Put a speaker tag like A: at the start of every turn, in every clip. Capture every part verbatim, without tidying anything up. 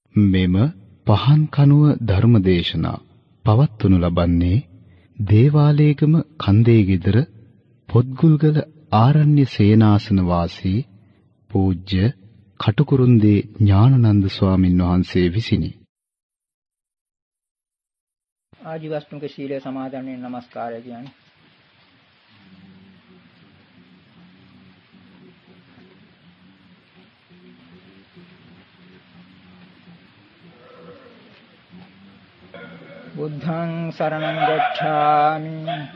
A: මෙම පහන් කනුව ධර්මදේශනා පවත්වනු ලබන්නේ දේවාලේගම කන්දේ ගෙදර පොත්ගුල්ගල ආරණ්‍ය සේනාසන වාසී පූජ්‍ය කටුකුරුන්දී ඥානানন্দ ස්වාමින් වහන්සේ විසිනි.
B: ආජීවස්තුක ශීලය සමාදන් වෙන නමස්කාරය කියන්නේ. බුද්ධං සරණං ගච්ඡාමි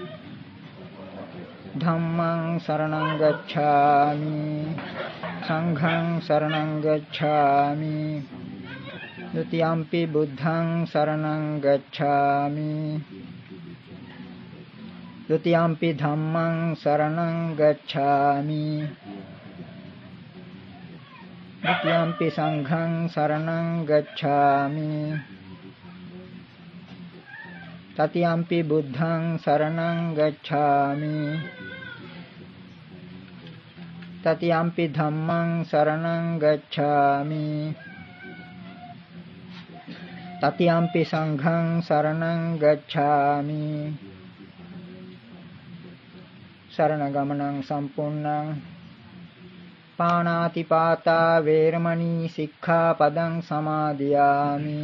B: ධම්මං සරණං ගච්ඡාමි සංඝං සරණං ගච්ඡාමි ဒုတိယံ පි බුද්ධං සරණං ගච්ඡාමි ဒုတိယံ පි ධම්මං සරණං ගච්ඡාමි ဒုတိယံ පි සංඝං සරණං ගච්ඡාමි තතියම්පි බුද්ධං සරණං ගච්ඡාමි තතියම්පි ධම්මං සරණං ගච්ඡාමි තතියම්පි සංඝං සරණං ගච්ඡාමි සරණ ගමනං සම්පූර්ණං පාණාති පාතා වේරමණී සික්ඛාපදං සමාදියාමි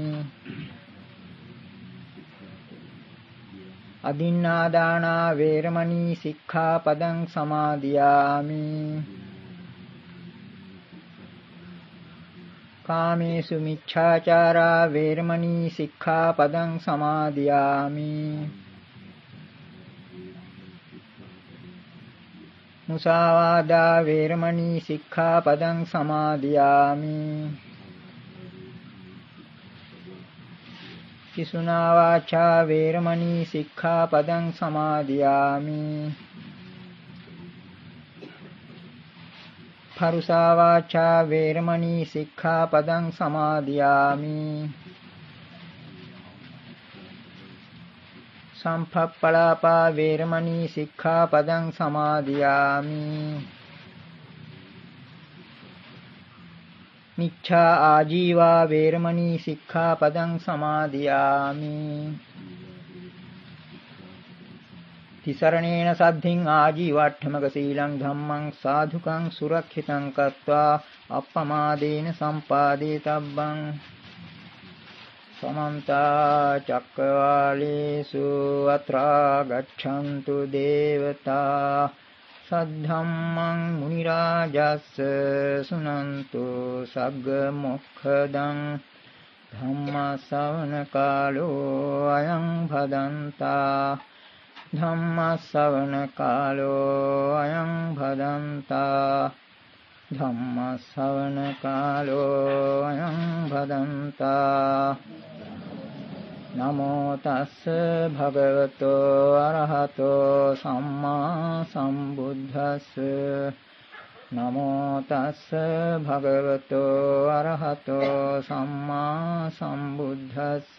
B: අදින්නාදානා වේරමණී සික්ඛාපදං සමාදියාමි කාමේසු මිච්ඡාචාරා වේරමණී සික්ඛාපදං සමාදියාමි මුසාවාදා වේරමණී සික්ඛාපදං සමාදියාමි පිසුනා වාචා වේරමණී සික්ඛාපදං සමාදියාමි පරුසා වාචා වේරමණී සික්ඛාපදං සමාදියාමි සම්පප්පලාපා වේරමණී සික්ඛාපදං සමාදියාමි මිච්ඡා ආජීවා වේරමණී සික්ඛාපදං සමාදියාමි තිසරණේන සද්ධින් ආජීවට්ඨමක සීලං ධම්මං සාධුකං සුරක්ෂිතං කତ୍වා අප්පමාදේන සම්පාදේ තබ්බං සමන්ත චක්කවාලේසු අත්‍රා ගච්ඡන්තු දේවතා සද්ධම්මං මුනි රාජස්ස සුනන්තු සග්ග මොක්ඛදං ධම්ම ශ්‍රවණ කාලෝ අයං භදන්තා ධම්ම ශ්‍රවණ කාලෝ අයං භදන්තා ධම්ම ශ්‍රවණ කාලෝ අයං භදන්තා නමෝ තස්ස භගවතෝ අරහතෝ සම්මා සම්බුද්දස්ස නමෝ තස්ස භගවතෝ අරහතෝ සම්මා සම්බුද්දස්ස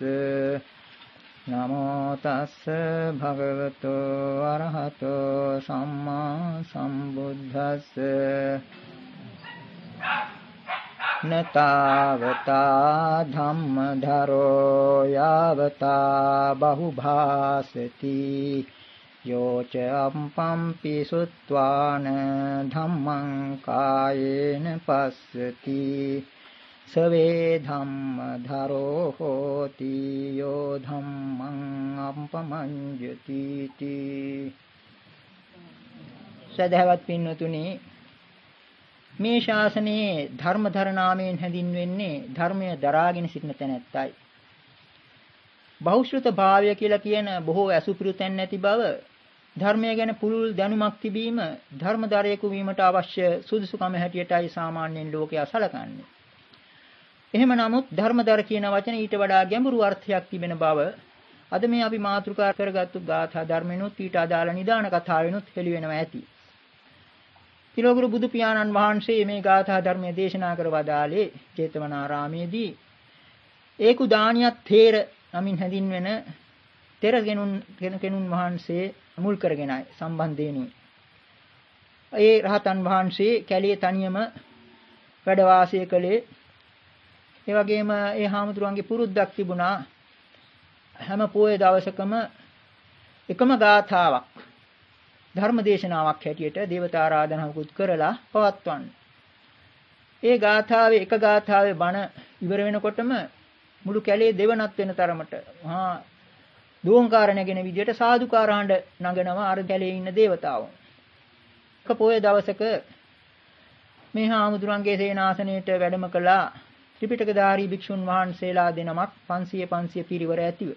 B: නමෝ තස්ස භගවතෝ අරහතෝ සම්මා සම්බුද්දස්ස නතාවතා ධම්මධරෝ යාවතා බහුභාසති යෝච අම්පම්පි සුත්වාන ධම්මං කායේන පස්සති සවේ ධම්මධරෝ හෝති යෝ ධම්මං අම්පමඤ්ඤති තී. සදහවත් පින්වතුනි, මේ ශාසනයේ ධර්මධර නාමයෙන් හැඳින්වෙන්නේ ධර්මය දරාගෙන සිටින තැනැත්තයි. බහුශ්‍රත භාවය කියලා කියන බොහෝ ඇසුපිරු තැන් නැති බව, ධර්මය ගැන පුළුල් දැනුමක් තිබීම ධර්මදරයෙකු වීමට අවශ්‍ය සුදුසුකම හැටියටයි සාමාන්‍යයෙන් ලෝකයා සැලකන්නේ. එහෙම නමුත් ධර්මදර කියන වචනේ ඊට වඩා ගැඹුරු අර්ථයක් තිබෙන බව අද මේ අපි මාතෘකා කරගත්තු ගාථා ධර්මෙනුත් ඊට අදාළ නිදාන කතාවෙනුත් හෙළි වෙනවා ඇති. තිලෝගුරු බුදු පියාණන් වහන්සේ මේ ගාථා ධර්මයේ දේශනා කර වදාළේ ජේතවනාරාමේදී ඒකු දානියත් තේර නමින් හැඳින්වෙන තෙරගෙනුන් කෙනුන් වහන්සේ මුල් කරගෙනයි සම්බන්ධේනුයි. ඒ රහතන් වහන්සේ කැලේ තනියම වැඩ වාසය කළේ. ඒ වගේම ඒ හාමුදුරුවන්ගේ පුරුද්දක් තිබුණා හැම පොයේ දවසකම එකම ගාථාවක් ධර්ම දේශනාවක් හැටියට දේවතා ආරාධනාවකුත් කරලා පවත්වන්න. ඒ ගාථාවේ එක ගාථාවේ බණ ඉවර වෙනකොටම මුළු කැලේ දෙවනත් වෙන තරමට මහා දෝංකාර නැගෙන විදියට සාදුකාර හඬ නගනවා අර කැලේ ඉන්න දේවතාවෝ. එක පොයේ දවසක මේ හාමුදුරන්ගේ සේනාසනයේට වැඩම කළා ත්‍රිපිටකධාරී භික්ෂුන් වහන්සේලා දෙනමක් පන්සිය පන්සිය පිරිවර ඇතිව.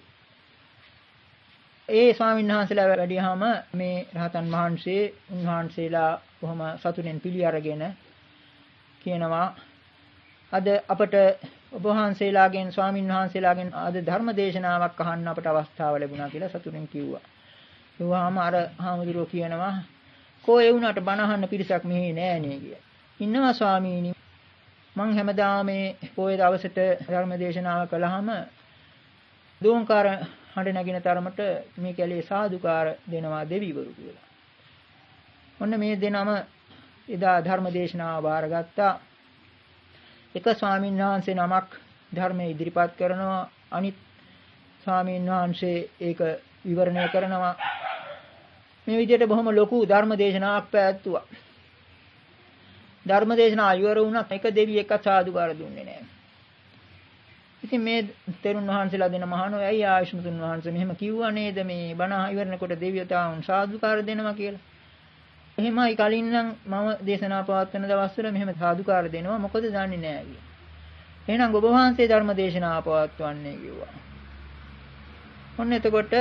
B: ඒ ස්වාමීන් වහන්සේලා වැඩියාම මේ රහතන් වහන්සේ උන්වහන්සේලා කොහොම සතුටෙන් පිළි අරගෙන කියනවා අද අපට ඔබ වහන්සේලාගෙන් ස්වාමීන් වහන්සේලාගෙන් අද ධර්ම දේශනාවක් අහන්න අපට අවස්ථාව ලැබුණා කියලා සතුටින් කිව්වා. කිව්වහම අර හාමුදුරුවෝ කියනවා කෝ ඒ වුණාට බණ අහන්න පිරිසක් මෙහි නෑනේ කියලා. ඉන්නවා ස්වාමීනි මං හැමදාම මේ පොයේ දවසට ධර්ම දේශනාව කළාම දෝංකාර හඬ නැගින තරමට මේ කැලේ සාදුකාර දෙනවා දෙවිවරු කියලා. ඔන්න මේ දෙනම එදා ධර්ම දේශනාව බාරගත්තා. එක ස්වාමීන් වහන්සේ නමක් ධර්මයේ ඉදිරිපත් කරනවා අනිත් ස්වාමීන් වහන්සේ ඒක විවරණය කරනවා. මේ විදිහට බොහොම ලොකු ධර්ම දේශනාවක් පැවැත්තුවා. ධර්ම දේශනාව ඉවර වුණා එක දෙවියෙක්වත් සාදුකාර දුන්නේ නැහැ. ඉතින් මේ තෙරුන් වහන්සේලා දෙන මහණෝ ඇයි ආයුෂ්මතුන් වහන්සේ මෙහෙම කිව්වා නේද මේ බණ ඉවරනකොට දෙවියතාවුන් සාදුකාර දෙනවා කියලා. එහෙමයි කලින් නම් මම දේශනා පවත්වන දවස්වල මෙහෙම සාදුකාර දෙනවා මොකද දන්නේ නැහැ කියලා. එහෙනම් ඔබ වහන්සේ ධර්ම දේශනාව පවත්වන්නේ කිව්වා. ඔන්න එතකොට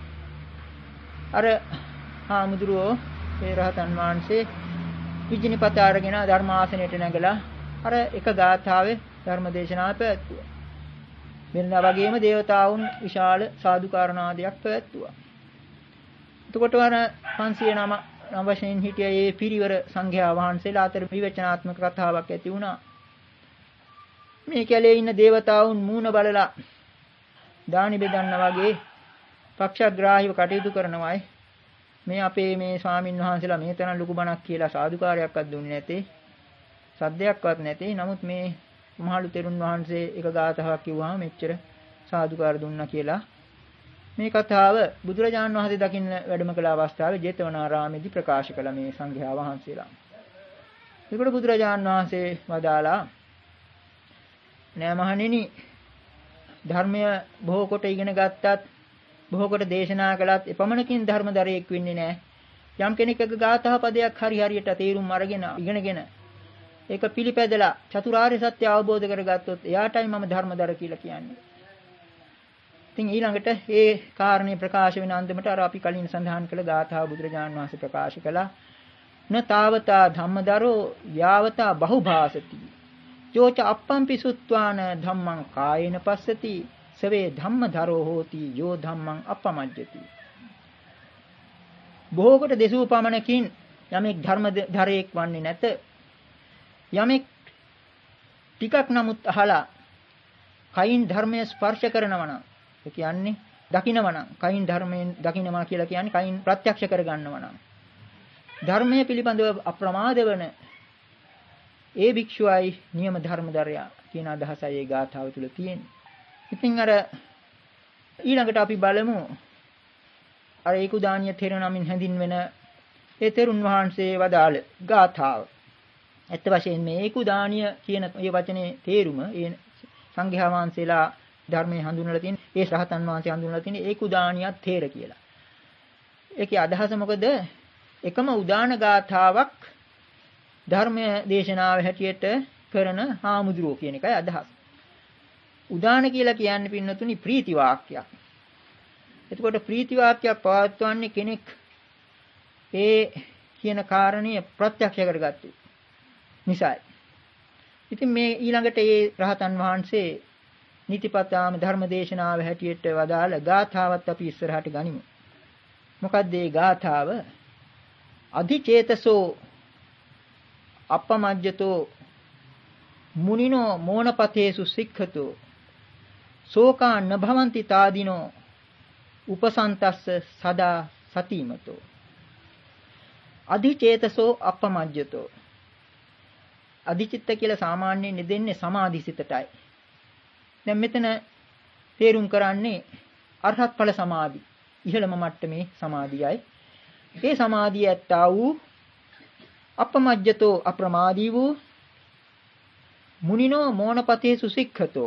B: අර හාමුදුරුවෝ ඒ රහතන් වහන්සේ විජිනිපත අරගෙන ධර්මාසනයට නැගලා අර එක ගාථාවේ ධර්ම දේශනාව පැවැත්තුවා. වෙනදා වගේම දේවතාවුන් විශාල සාදුකාරනාදයක් පැවැත්තුවා. එතකොට අර පන්සිය නම වශයෙන් හිටිය ඒ පිරිවර සංඝයා වහන්සේලා අතර විවචනාත්මක කතාවක් ඇති වුණා. මේ කැලේ ඉන්න දේවතාවුන් මූණ බලලා දානි බෙදන්න වගේ පක්ෂග්‍රාහීව කටයුතු කරනවායි මේ අපේ මේ ස්වාමින් වහන්සේලා මේ තරම් ලොකු බණක් කියලා සාදුකාරයක්වත් දුන්නේ නැතේ සද්දයක්වත් නැතේ. නමුත් මේ මහලු තෙරුන් වහන්සේ එක ගාථාවක් කිව්වහම මෙච්චර සාදුකාර දුන්නා කියලා මේ කතාව බුදුරජාණන් වහන්සේ දකින්න වැඩම කළ අවස්ථාවේ ජේතවනාරාමයේදී ප්‍රකාශ කළ මේ සංඝයා වහන්සේලා. ඒකට බුදුරජාණන් වහන්සේ වදාලා නෑ මහණෙනි ධර්මය බොහෝ කොට ඉගෙන ගත්තත් බොහෝ කොට දේශනා කළත් එපමණකින් ධර්මදරයෙක් වෙන්නේ නෑ. යම් කෙනෙක් එක ගාථා පදයක් හරි හරියට තේරුම් අරගෙන ඉගෙනගෙන ඒක පිළිපැදලා චතුරාර්ය සත්‍ය අවබෝධ කරගත්තොත් එයාටයි මම ධර්මදර කියලා කියන්නේ. ඉතින් ඊළඟට ඒ කාරණේ ප්‍රකාශ වෙන අන්දමට අර අපි කලින් සඳහන් කළ ගාථා බුදුරජාණන් වහන්සේ ප්‍රකාශ කළා. න තාවතා ධම්මදරෝ යාවතා බහුභාසති. යෝච අප්පම්පි සුත්වාන ධම්මං කායේන පස්සති සවේ ධම්මදරෝ හෝති යෝ ධම්මං අපමජ්ජති. බොහෝ කොට දෙසූ පමණකින් යමෙක් ධර්මදරයෙක් වන්නේ නැත. යමෙක් ටිකක් නමුත් අහලා කයින් ධර්මයේ ස්පර්ශ කරනවා නම් ඒ කියන්නේ දකින්නවා නම් කයින් ධර්මයෙන් දකින්නවා කියලා කියන්නේ කයින් ප්‍රත්‍යක්ෂ කරගන්නවා නම් ධර්මයේ පිළිබඳව අප්‍රමාද වන ඒ භික්ෂුවයි නියම ධර්මදරයා කියන අදහසයි ඒ ගාථාව තුළ තියෙන්නේ. ඉතින් අර ඊළඟට අපි බලමු අර ඒකුදානිය තෙර නමින් හැඳින්වෙන ඒ තෙරුන් වහන්සේ වදාළ ගාථාව. ඇත්ත වශයෙන් මේ ඒකුදානිය කියන මේ වචනේ තේරුම ඒ සංඝයා වහන්සේලා ධර්මයේ හඳුන්වලා තියෙන ඒ රහතන් වහන්සේ හඳුන්වලා තියෙන ඒකුදානියත් තේර කියලා. ඒකේ අදහස මොකද? එකම උදාන ගාථාවක් ධර්මයේ දේශනාව හැටියට කරන හාමුදුරුවෝ කියන එකයි අදහස. උදාන කියලා කියන්නේ පින්නතුනි ප්‍රීති වාක්‍යයක්. එතකොට ප්‍රීති වාක්‍යයක් පවත්වන්නේ කෙනෙක් ඒ කියන කාරණේ ප්‍රත්‍යක්ෂ කරගත්තු නිසායි. ඉතින් මේ ඊළඟට ඒ රහතන් වහන්සේ නිතිපතාම ධර්මදේශනාව හැටියට වදාළ ගාථාවත් අපි ඉස්සරහට ගනිමු. මොකක්ද මේ ගාථාව? අධිචේතසෝ අපමජ්ජතෝ මුනිනෝ මෝනපතේසු සික්ඛතෝ සෝකා නභවಂತಿ තාදිනෝ උපසන්තස්ස සදා සතිමතෝ. අධිචේතසෝ අපමජ්ජතෝ. අධිචිත්ත කියලා සාමාන්‍යයෙන් දෙන්නේ සමාධිසිතටයි. දැන් මෙතන තේරුම් කරන්නේ අරහත් ඵල සමාධි. ඉහළම මට්ටමේ සමාධියයි. ඒ සමාධිය ඇත්තා වූ අපමජ්ජතෝ අප්‍රමාදී වූ මුනිනෝ මෝනපතේ සුසික්ඛතෝ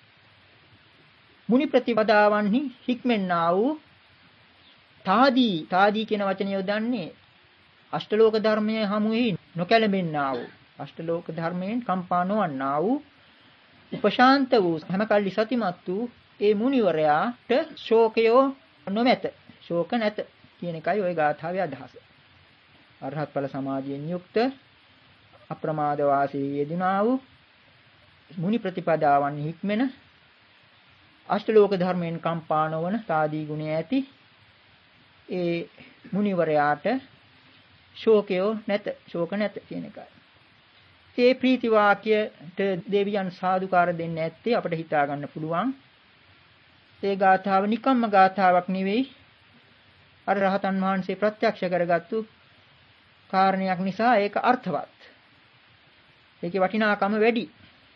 B: මුනි ප්‍රතිපදාවන්හි හික්මෙන්නා වූ තාදී තාදී කියන වචනය යොදන්නේ අෂ්ටලෝක ධර්මයේ හමුෙහි නොකැළඹෙන්නා වූ අෂ්ටලෝක ධර්මයෙන් කම්පා නොවන්නා වූ උපශාන්ත වූ හැමකල්ලි සතිමත් වූ ඒ මුනිවරයාට ශෝකයෝ නොමැත ශෝක නැත කියන එකයි ওই ගාථාවේ අදහස. අරහත් ඵල සමාධියෙන් යුක්ත අප්‍රමාද වාසී යෙදුනා වූ මුනි ප්‍රතිපදාවන් හික්මෙන අෂ්ටලෝක ධර්මයෙන් කම්පා නොවන තාදී ගුණය ඇති ඒ මුනිවරයාට ශෝකයෝ නැත ශෝක නැත කියන එකයි. ඒ ප්‍රීති වාක්‍යයට දෙවියන් සාදුකාර දෙන්න ඇත්තේ අපිට හිතා ගන්න පුළුවන්. ඒ ගාථාව නිකම්ම ගාථාවක් නෙවෙයි. අර රහතන් වහන්සේ ප්‍රත්‍යක්ෂ කරගත්තු කාරණයක් නිසා ඒක අර්ථවත්. ඒකේ වටිනාකම වැඩි.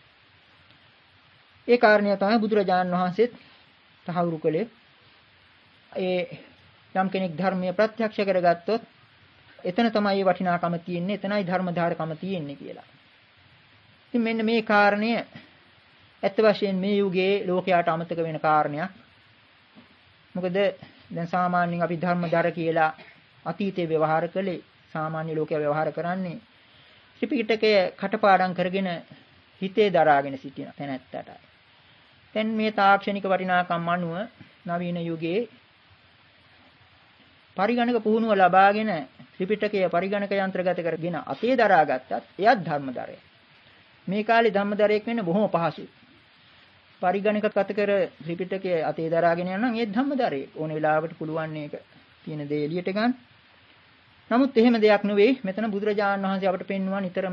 B: ඒ කාරණය තමයි බුදුරජාණන් වහන්සේත් තහවුරු කළේ. ඒ යම් කෙනෙක් ධර්මයේ ප්‍රත්‍යක්ෂ කරගත්තොත් එතන තමයි වටිනාකම තියෙන්නේ, එතනයි ධර්මධාරකම තියෙන්නේ කියලා. ඉතින් මෙන්න මේ කාරණය ඇත්ත වශයෙන් මේ යුගයේ ලෝකයට අමතක වෙන කාරණයක්. මොකද දැන් සාමාන්‍යයෙන් අපි ධර්මධාර කියලා අතීතයේ ව්‍යවහාර කළේ සාමාන්‍ය ලෝකයා ව්‍යවහාර කරන්නේ ත්‍රිපිටකය කටපාඩම් කරගෙන හිතේ දරාගෙන සිටින තැනැත්තට. දැන් මේ තාක්ෂණික වටිනාකම් අනුව නවීන යුගයේ පරිගණක පුහුණුව ලබාගෙන ත්‍රිපිටකය පරිගණක යන්ත්‍රගත කරගෙන අතේ දරාගත්තත් එයත් ධර්මදරය. මේ කාලේ ධම්මදරයක් වෙන්න බොහොම පහසුයි. පරිගණක ගත කර ත්‍රිපිටකය අතේ දරාගෙන යනවා නම් ඒ ධම්මදරයක්. ඕන වෙලාවකට පුළුවන් මේක තියෙන දේ එළියට ගන්න. නමුත් එහෙම දෙයක් නෙවෙයි. මෙතන බුදුරජාණන් වහන්සේ අපට පෙන්වුවා නිතරම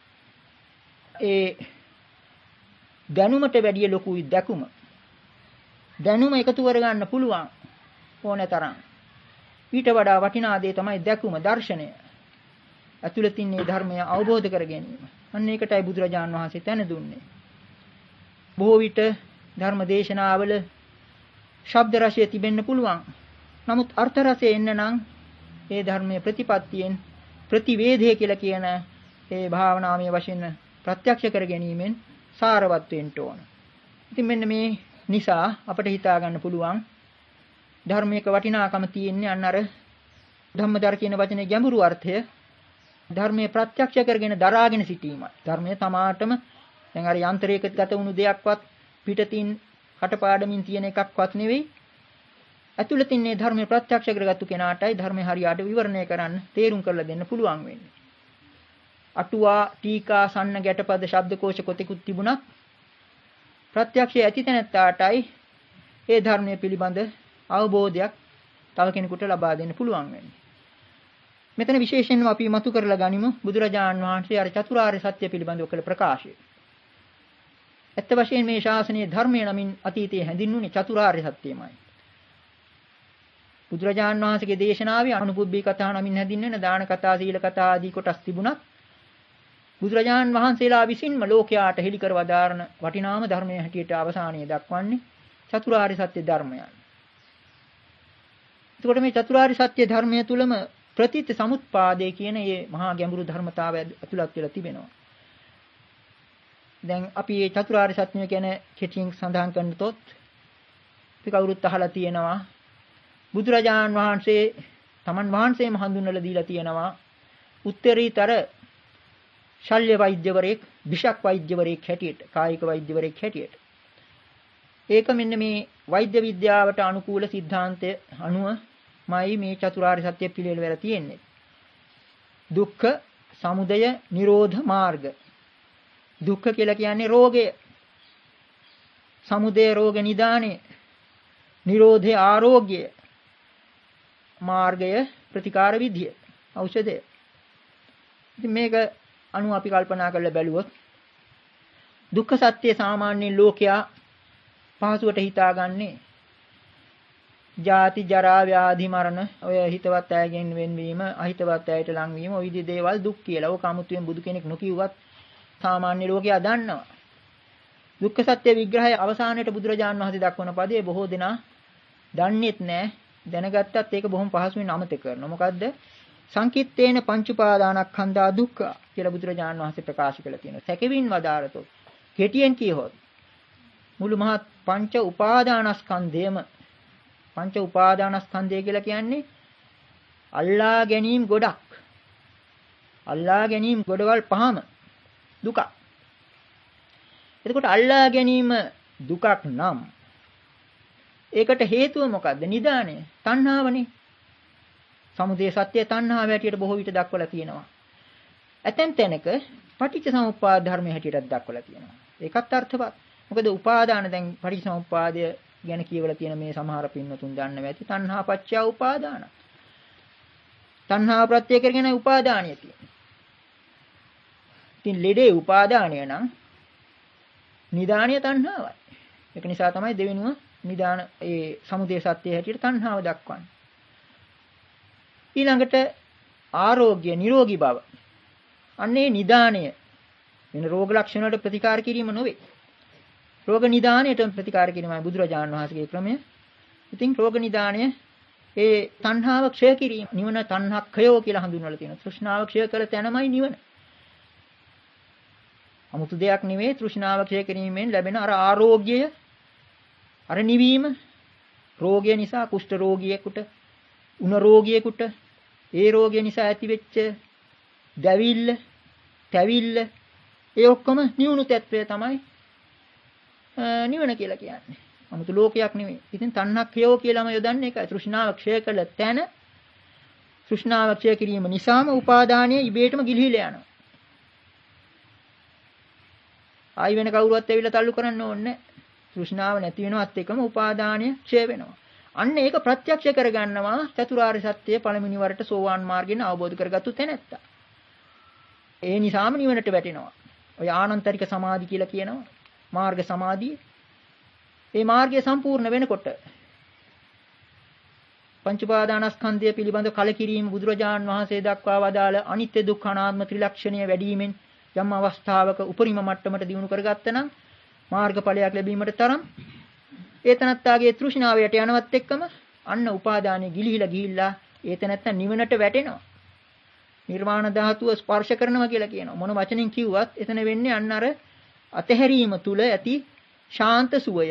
B: ඒ දැනුමට වැඩිය ලොකුයි දැකුම. දැනුම එකතු කරගන්න පුළුවන් ඕන තරම්. ඊට වඩා වටිනා දේ තමයි දැකුම, දර්ශනය. ඇතුළතින් මේ ධර්මය අවබෝධ කර ගැනීම. අන්න ඒකටයි බුදුරජාණන් වහන්සේ තැන දුන්නේ. බොහෝ විට ධර්ම දේශනාවල ශබ්ද රසය තිබෙන්න පුළුවන්. නමුත් අර්ථ රසය එන්න නම් ඒ ධර්මයේ ප්‍රතිපත්තියෙන් ප්‍රතිවේධය කියලා කියන ඒ භාවනාමය වශයෙන් ප්‍රත්‍යක්ෂ කර ගැනීමෙන් සාරවත් වෙන්න ඕන. ඉතින් මෙන්න මේ නිසා අපිට හිතා ගන්න පුළුවන් ධර්මයක වටිනාකම තියෙන්නේ අන්න අර ධම්මදර කියන වචනේ ගැඹුරු අර්ථය ධර්මයේ ප්‍රත්‍යක්ෂ කරගෙන දරාගෙන සිටීමයි. ධර්මයේ තමාටම දැන් අර යන්ත්‍රයකට ගත වුණු දෙයක්වත් පිටතින් කටපාඩමින් තියෙන එකක්වත් නෙවෙයි. ඇතුළතින් මේ ධර්මයේ ප්‍රත්‍යක්ෂ කරගත්තු කෙනාටයි ධර්මයේ හරියට විවරණය කරන්න, තේරුම් කරලා දෙන්න පුළුවන් වෙන්නේ. අටුවා, ටීකා, සන්න ගැටපද, ශබ්දකෝෂ කොතෙකුත් තිබුණත් ප්‍රත්‍යක්ෂය ඇති තැනැත්තාටයි ඒ ධර්මයේ පිළිබඳ අවබෝධයක් තව කෙනෙකුට ලබා දෙන්න පුළුවන් වෙන්නේ. මෙතන විශේෂයෙන්ම අපි මතු කරලා ගනිමු බුදුරජාණන් වහන්සේ අර චතුරාර්ය සත්‍ය පිළිබඳව කළ ප්‍රකාශය. ඇත්ත වශයෙන් මේ ශාසනයේ ධර්මය නමින් අතීතයේ හැඳින්වුනේ චතුරාර්ය සත්‍යමයි. බුදුරජාණන් වහන්සේගේ දේශනාවේ අනුපුබ්බී කතා නමින් හැඳින්වෙන දාන කතා, සීල කතා ආදී කොටස් තිබුණත් බුදුරජාණන් වහන්සේලා විසින්ම ලෝකයාට හෙළි කර වදාරන වටිනාම ධර්මයේ හැටියට අවසානයේ දක්වන්නේ චතුරාර්ය සත්‍ය ධර්මයයි. එතකොට මේ චතුරාර්ය සත්‍ය ධර්මය තුලම ප්‍රතිත්‍ය සමුත්පාදේ කියන මේ මහා ගැඹුරු ධර්මතාවය ඇතුළත් වෙලා තිබෙනවා. දැන් අපි මේ චතුරාර්ය සත්‍ය කියන කෙටියෙන් සඳහන් කරනතොත් අපි කවුරුත් අහලා තියෙනවා බුදුරජාණන් වහන්සේ තමන් වහන්සේම හඳුන්වලා දීලා තියෙනවා උත්තරීතර ශල්‍ය වෛද්‍යවරයෙක්, විෂක් වෛද්‍යවරයෙක් හැටියට, කායික වෛද්‍යවරයෙක් හැටියට. ඒක මෙන්න මේ වෛද්‍ය විද්‍යාවට අනුකූල સિદ્ધාන්තය අනුවමයි මේ චතුරාර්ය සත්‍ය පිළිවෙල වෙලා තියෙන්නේ. දුක්ඛ, සමුදය, නිරෝධ මාර්ග. දුක්ඛ කියලා කියන්නේ රෝගය. සමුදය රෝග නිදානය. නිරෝධය ආරෝග්‍ය. මාර්ගය ප්‍රතිකාර විධිය. ඖෂධය. ඉතින් මේක අනුව අපි කල්පනා කරලා බැලුවොත් දුක්ඛ සත්‍ය සාමාන්‍ය ලෝකයා පහසුවට හිතාගන්නේ ජාති ජරා ව්‍යාධි මරණ ඔය හිතවත් අයගෙන් වෙන්වීම අහිතවත් අයට ලංවීම ඔය විදිහේ දේවල් දුක් කියලා. ඕක 아무තුවෙන් බුදු කෙනෙක් නොකියුවත් සාමාන්‍ය ලෝකයා දන්නවා. දුක්ඛ සත්‍ය විග්‍රහයේ අවසානයේට බුදුරජාන් වහන්සේ දක්වන පදේ බොහෝ දෙනා දන්නේත් නැහැ. දැනගත්තත් ඒක බොහොම පහසුවෙන් අමතක කරනවා. මොකද්ද? සංකිට්ඨේන පංච උපාදානස්කන්ධා දුක්ඛ කියලා බුදුරජාන් වහන්සේ ප්‍රකාශ කළා තියෙනවා. සැකවින් වදාරතොත් කෙටියෙන් කියහොත් මුළු මහත් පංච උපාදානස්කන්ධයම පංච උපාදානස්කන්ධය කියලා කියන්නේ අල්ලා ගැනීම ගොඩක්. අල්ලා ගැනීම ගොඩවල් පහම දුක. එතකොට අල්ලා ගැනීම දුකක් නම් ඒකට හේතුව මොකද්ද? නිදාණය. තණ්හාවනේ. සමුදය සත්‍ය තණ්හාව හැටියට බොහෝ විට දක්වලා තියෙනවා. ඇතැම් තැනක පටිච්චසමුප්පාද ධර්මයේ හැටියටත් දක්වලා තියෙනවා. ඒකත් අර්ථවත්. මොකද උපාදාන දැන් පටිච්චසමුප්පාදය ගැන කියවලා තියෙන මේ සමහර පින්නතුන් දන්නව ඇති. තණ්හා පත්‍ය උපාදාන. තණ්හා ප්‍රත්‍ය කරගෙන උපාදානිය තියෙනවා. ඉතින් ලෙඩේ උපාදානය නම් නිදානිය තණ්හාවයි. ඒක නිසා තමයි දෙවෙනුව නිදාන ඒ සමුදය සත්‍ය හැටියට තණ්හාව දක්වන්නේ. ඊළඟට ආරෝග්‍ය නිරෝගී බව. අන්නේ නිදාණය වෙන රෝග ලක්ෂණ වලට ප්‍රතිකාර කිරීම නොවේ. රෝග නිදාණයට ප්‍රතිකාර කිරීමයි බුදුරජාණන් වහන්සේගේ ක්‍රමය. ඉතින් රෝග නිදාණය ඒ තණ්හාව ක්ෂය කිරීම නිවන තණ්හක්ඛයෝ කියලා හඳුන්වලා තියෙනවා. තෘෂ්ණාව ක්ෂය කළ තැනමයි නිවන. 아무තු දෙයක් නෙවෙයි තෘෂ්ණාව ක්ෂය කිරීමෙන් ලැබෙන අර ආරෝග්‍යය අර නිවීම රෝගය නිසා කුෂ්ඨ රෝගියෙකුට උණ රෝගියෙකුට ඒ රෝගය නිසා ඇතිවෙච්ච දැවිල්ල තැවිල්ල ඒ ඔක්කොම නිවුණු තත්වය තමයි නිවන කියලා කියන්නේ. 아무තු ලෝකයක් නෙවෙයි. ඉතින් තණ්හක්ඛයෝ කියලාම යොදන්නේ ඒකයි. තෘෂ්ණාව ක්ෂය කළ තැන තෘෂ්ණාව ක්ෂය කිරීම නිසාම උපාදානය ඉබේටම ගිලිහිලා යනවා. ආයි වෙන කවුරුවත් ඇවිල්ලා තල්ලු කරන්න ඕනේ. තෘෂ්ණාව නැති වෙනවත් එකම උපාදානය ක්ෂය වෙනවා. අන්න ඒක ප්‍රත්‍යක්ෂ කරගන්නවා චතුරාර්ය සත්‍ය පළමුනි වරට සෝවාන් මාර්ගයෙන් අවබෝධ කරගත්තු තැනැත්තා. ඒ නිසාම නිවනට වැටෙනවා. ඔය ආනන්තරික සමාධි කියලා කියනවා. මාර්ග සමාධිය. මේ මාර්ගය සම්පූර්ණ වෙනකොට පංච උපාදානස්කන්ධය පිළිබඳ කලකිරීම බුදුරජාන් වහන්සේ දක්වා වදාළ අනිත්‍ය දුක්ඛ අනාත්ම ත්‍රිලක්ෂණය වැඩිවීමෙන් යම් අවස්ථාවක උපරිම මට්ටමට දියුණු කරගත්තනම් මාර්ගඵලයක් ලැබීමට තරම් ඒ තනත්තාගේ තෘෂ්ණාවයට යනවත් එක්කම අන්න උපාදානෙ ගිලිහිලා ගිහිල්ලා ඒ තනත්තා නිවනට වැටෙනවා. නිර්වාණ ධාතුව ස්පර්ශ කරනවා කියලා කියනවා. මොන වචනෙන් කිව්වත් එතන වෙන්නේ අන්න අර අතහැරීම තුල ඇති ශාන්ත සුවය.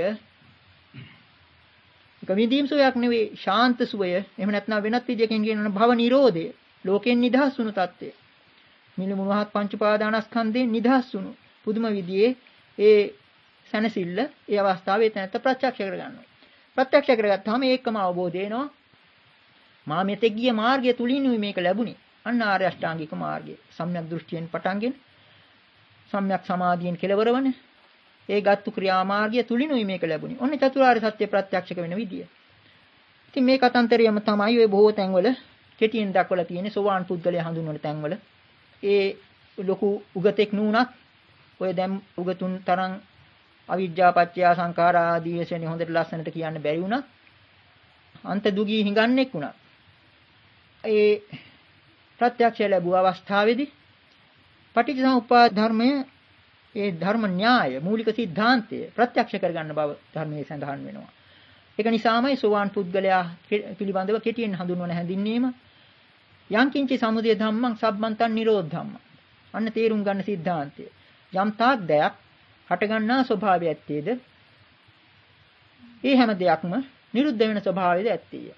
B: ඒක විදීම් සුවයක් නෙවෙයි ශාන්ත සුවය. එහෙම නැත්නම් වෙනත් විදියකින් කියනවා භව නිරෝධය. ලෝකෙන් නිදහස් වුණු තත්ත්වය. මිල මුවහත් පංච උපාදානස්කන්ධයෙන් නිදහස් වුණු පුදුම විදියේ ඒ සනසිල්ල ඒ අවස්ථාවේ තැනට ප්‍රත්‍යක්ෂ කරගන්නවා. ප්‍රත්‍යක්ෂ කරගත්තාම ඒකම අවබෝධ වෙනවා. මා මෙතෙක් ගිය මාර්ගය තුලිනුයි මේක ලැබුණේ. අන්න ආර්ය අෂ්ටාංගික මාර්ගය. සම්‍යක් දෘෂ්ටියෙන් පටන්ගෙන සම්‍යක් සමාධියෙන් කෙලවරවන ඒ ගත්තු ක්‍රියා මාර්ගය තුලිනුයි මේක ලැබුණේ. ඔන්න චතුරාර්ය සත්‍ය ප්‍රත්‍යක්ෂ වෙන විදිය. ඉතින් මේ කතන්තරයම තමයි ඔය බොහෝ තැන්වල කෙටියෙන් දක්වලා තියෙන්නේ සෝවාන් පුද්ගලයා හඳුන්වන තැන්වල. ඒ ලොකු උගතෙක් නුනත් ඔය දැන් උගතුන් තරම් අවිජ්ජා පත්‍ය සංඛාරා ආදී වශයෙන් හොඳට ලස්සනට කියන්න බැරි වුණා. අන්ත දුගී හිඟන්නේක් වුණා. ඒ ප්‍රත්‍යක්ෂය ලැබුව අවස්ථාවේදී පටිච්චසමුප්පාද ධර්මය ඒ ධර්ම න්‍යාය මූලික સિદ્ધාන්තය ප්‍රත්‍යක්ෂ කරගන්න බව ධර්මයේ සඳහන් වෙනවා. ඒක නිසාමයි සෝවාන් පුද්ගලයා පිළිබඳව කෙටියෙන් හඳුන්වන හැඳින්වීම යංකින්චි සමුදය ධම්මං සබ්බන්තං නිරෝධ ධම්මං. අන්න තේරුම් ගන්න સિદ્ધාන්තය. යම් තාක් දෙයක් හටගන්නා ස්වභාවය ඇත්තේද ඒ හැම දෙයක්ම නිරුද්ධ වෙන ස්වභාවයද ඇත්තේය.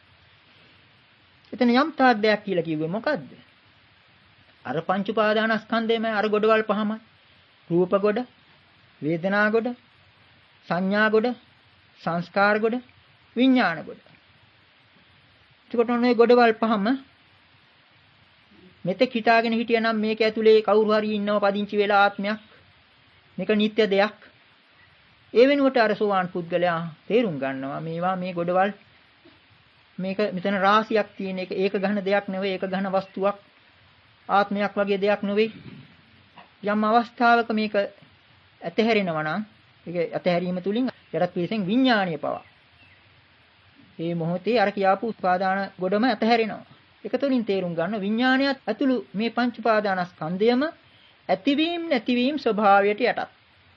B: එතන යම් තාක් දෙයක් කියලා කිව්වේ මොකද්ද? අර පංච උපාදානස්කන්ධයම අර ගොඩවල් පහමයි. රූප ගොඩ, වේදනා ගොඩ, සංඥා ගොඩ, සංස්කාර ගොඩ, විඥාන ගොඩ. එතකොට මේ ගොඩවල් පහම මෙතෙක් හිතාගෙන හිටියනම් මේක ඇතුලේ කවුරු හරි ඉන්නව පදිංචි වෙලා ආත්මයක්. මේක නිත්‍ය දෙයක්. ඒ වෙනුවට අර සෝවාන් පුද්ගලයා තේරුම් ගන්නවා මේවා මේ ගොඩවල් මේක මෙතන රාශියක් තියෙන එක ඒක ගහන දෙයක් නෙවෙයි ඒක ගහන වස්තුවක් ආත්මයක් වගේ දෙයක් නෙවෙයි. යම් අවස්ථාවක මේක ඇතහැරෙනවා නම් ඒක ඇතහැරීම තුලින් යටත් පිළිසෙන් විඥානීය පව. මේ මොහොතේ අර කියාපු උපාදාන ගොඩම ඇතහැරෙනවා. ඒක තුලින් තේරුම් ගන්න විඥානයත් ඇතුළු මේ පංච උපාදානස්කන්ධයම ඇතිවීම නැතිවීම ස්වභාවයට යටත්.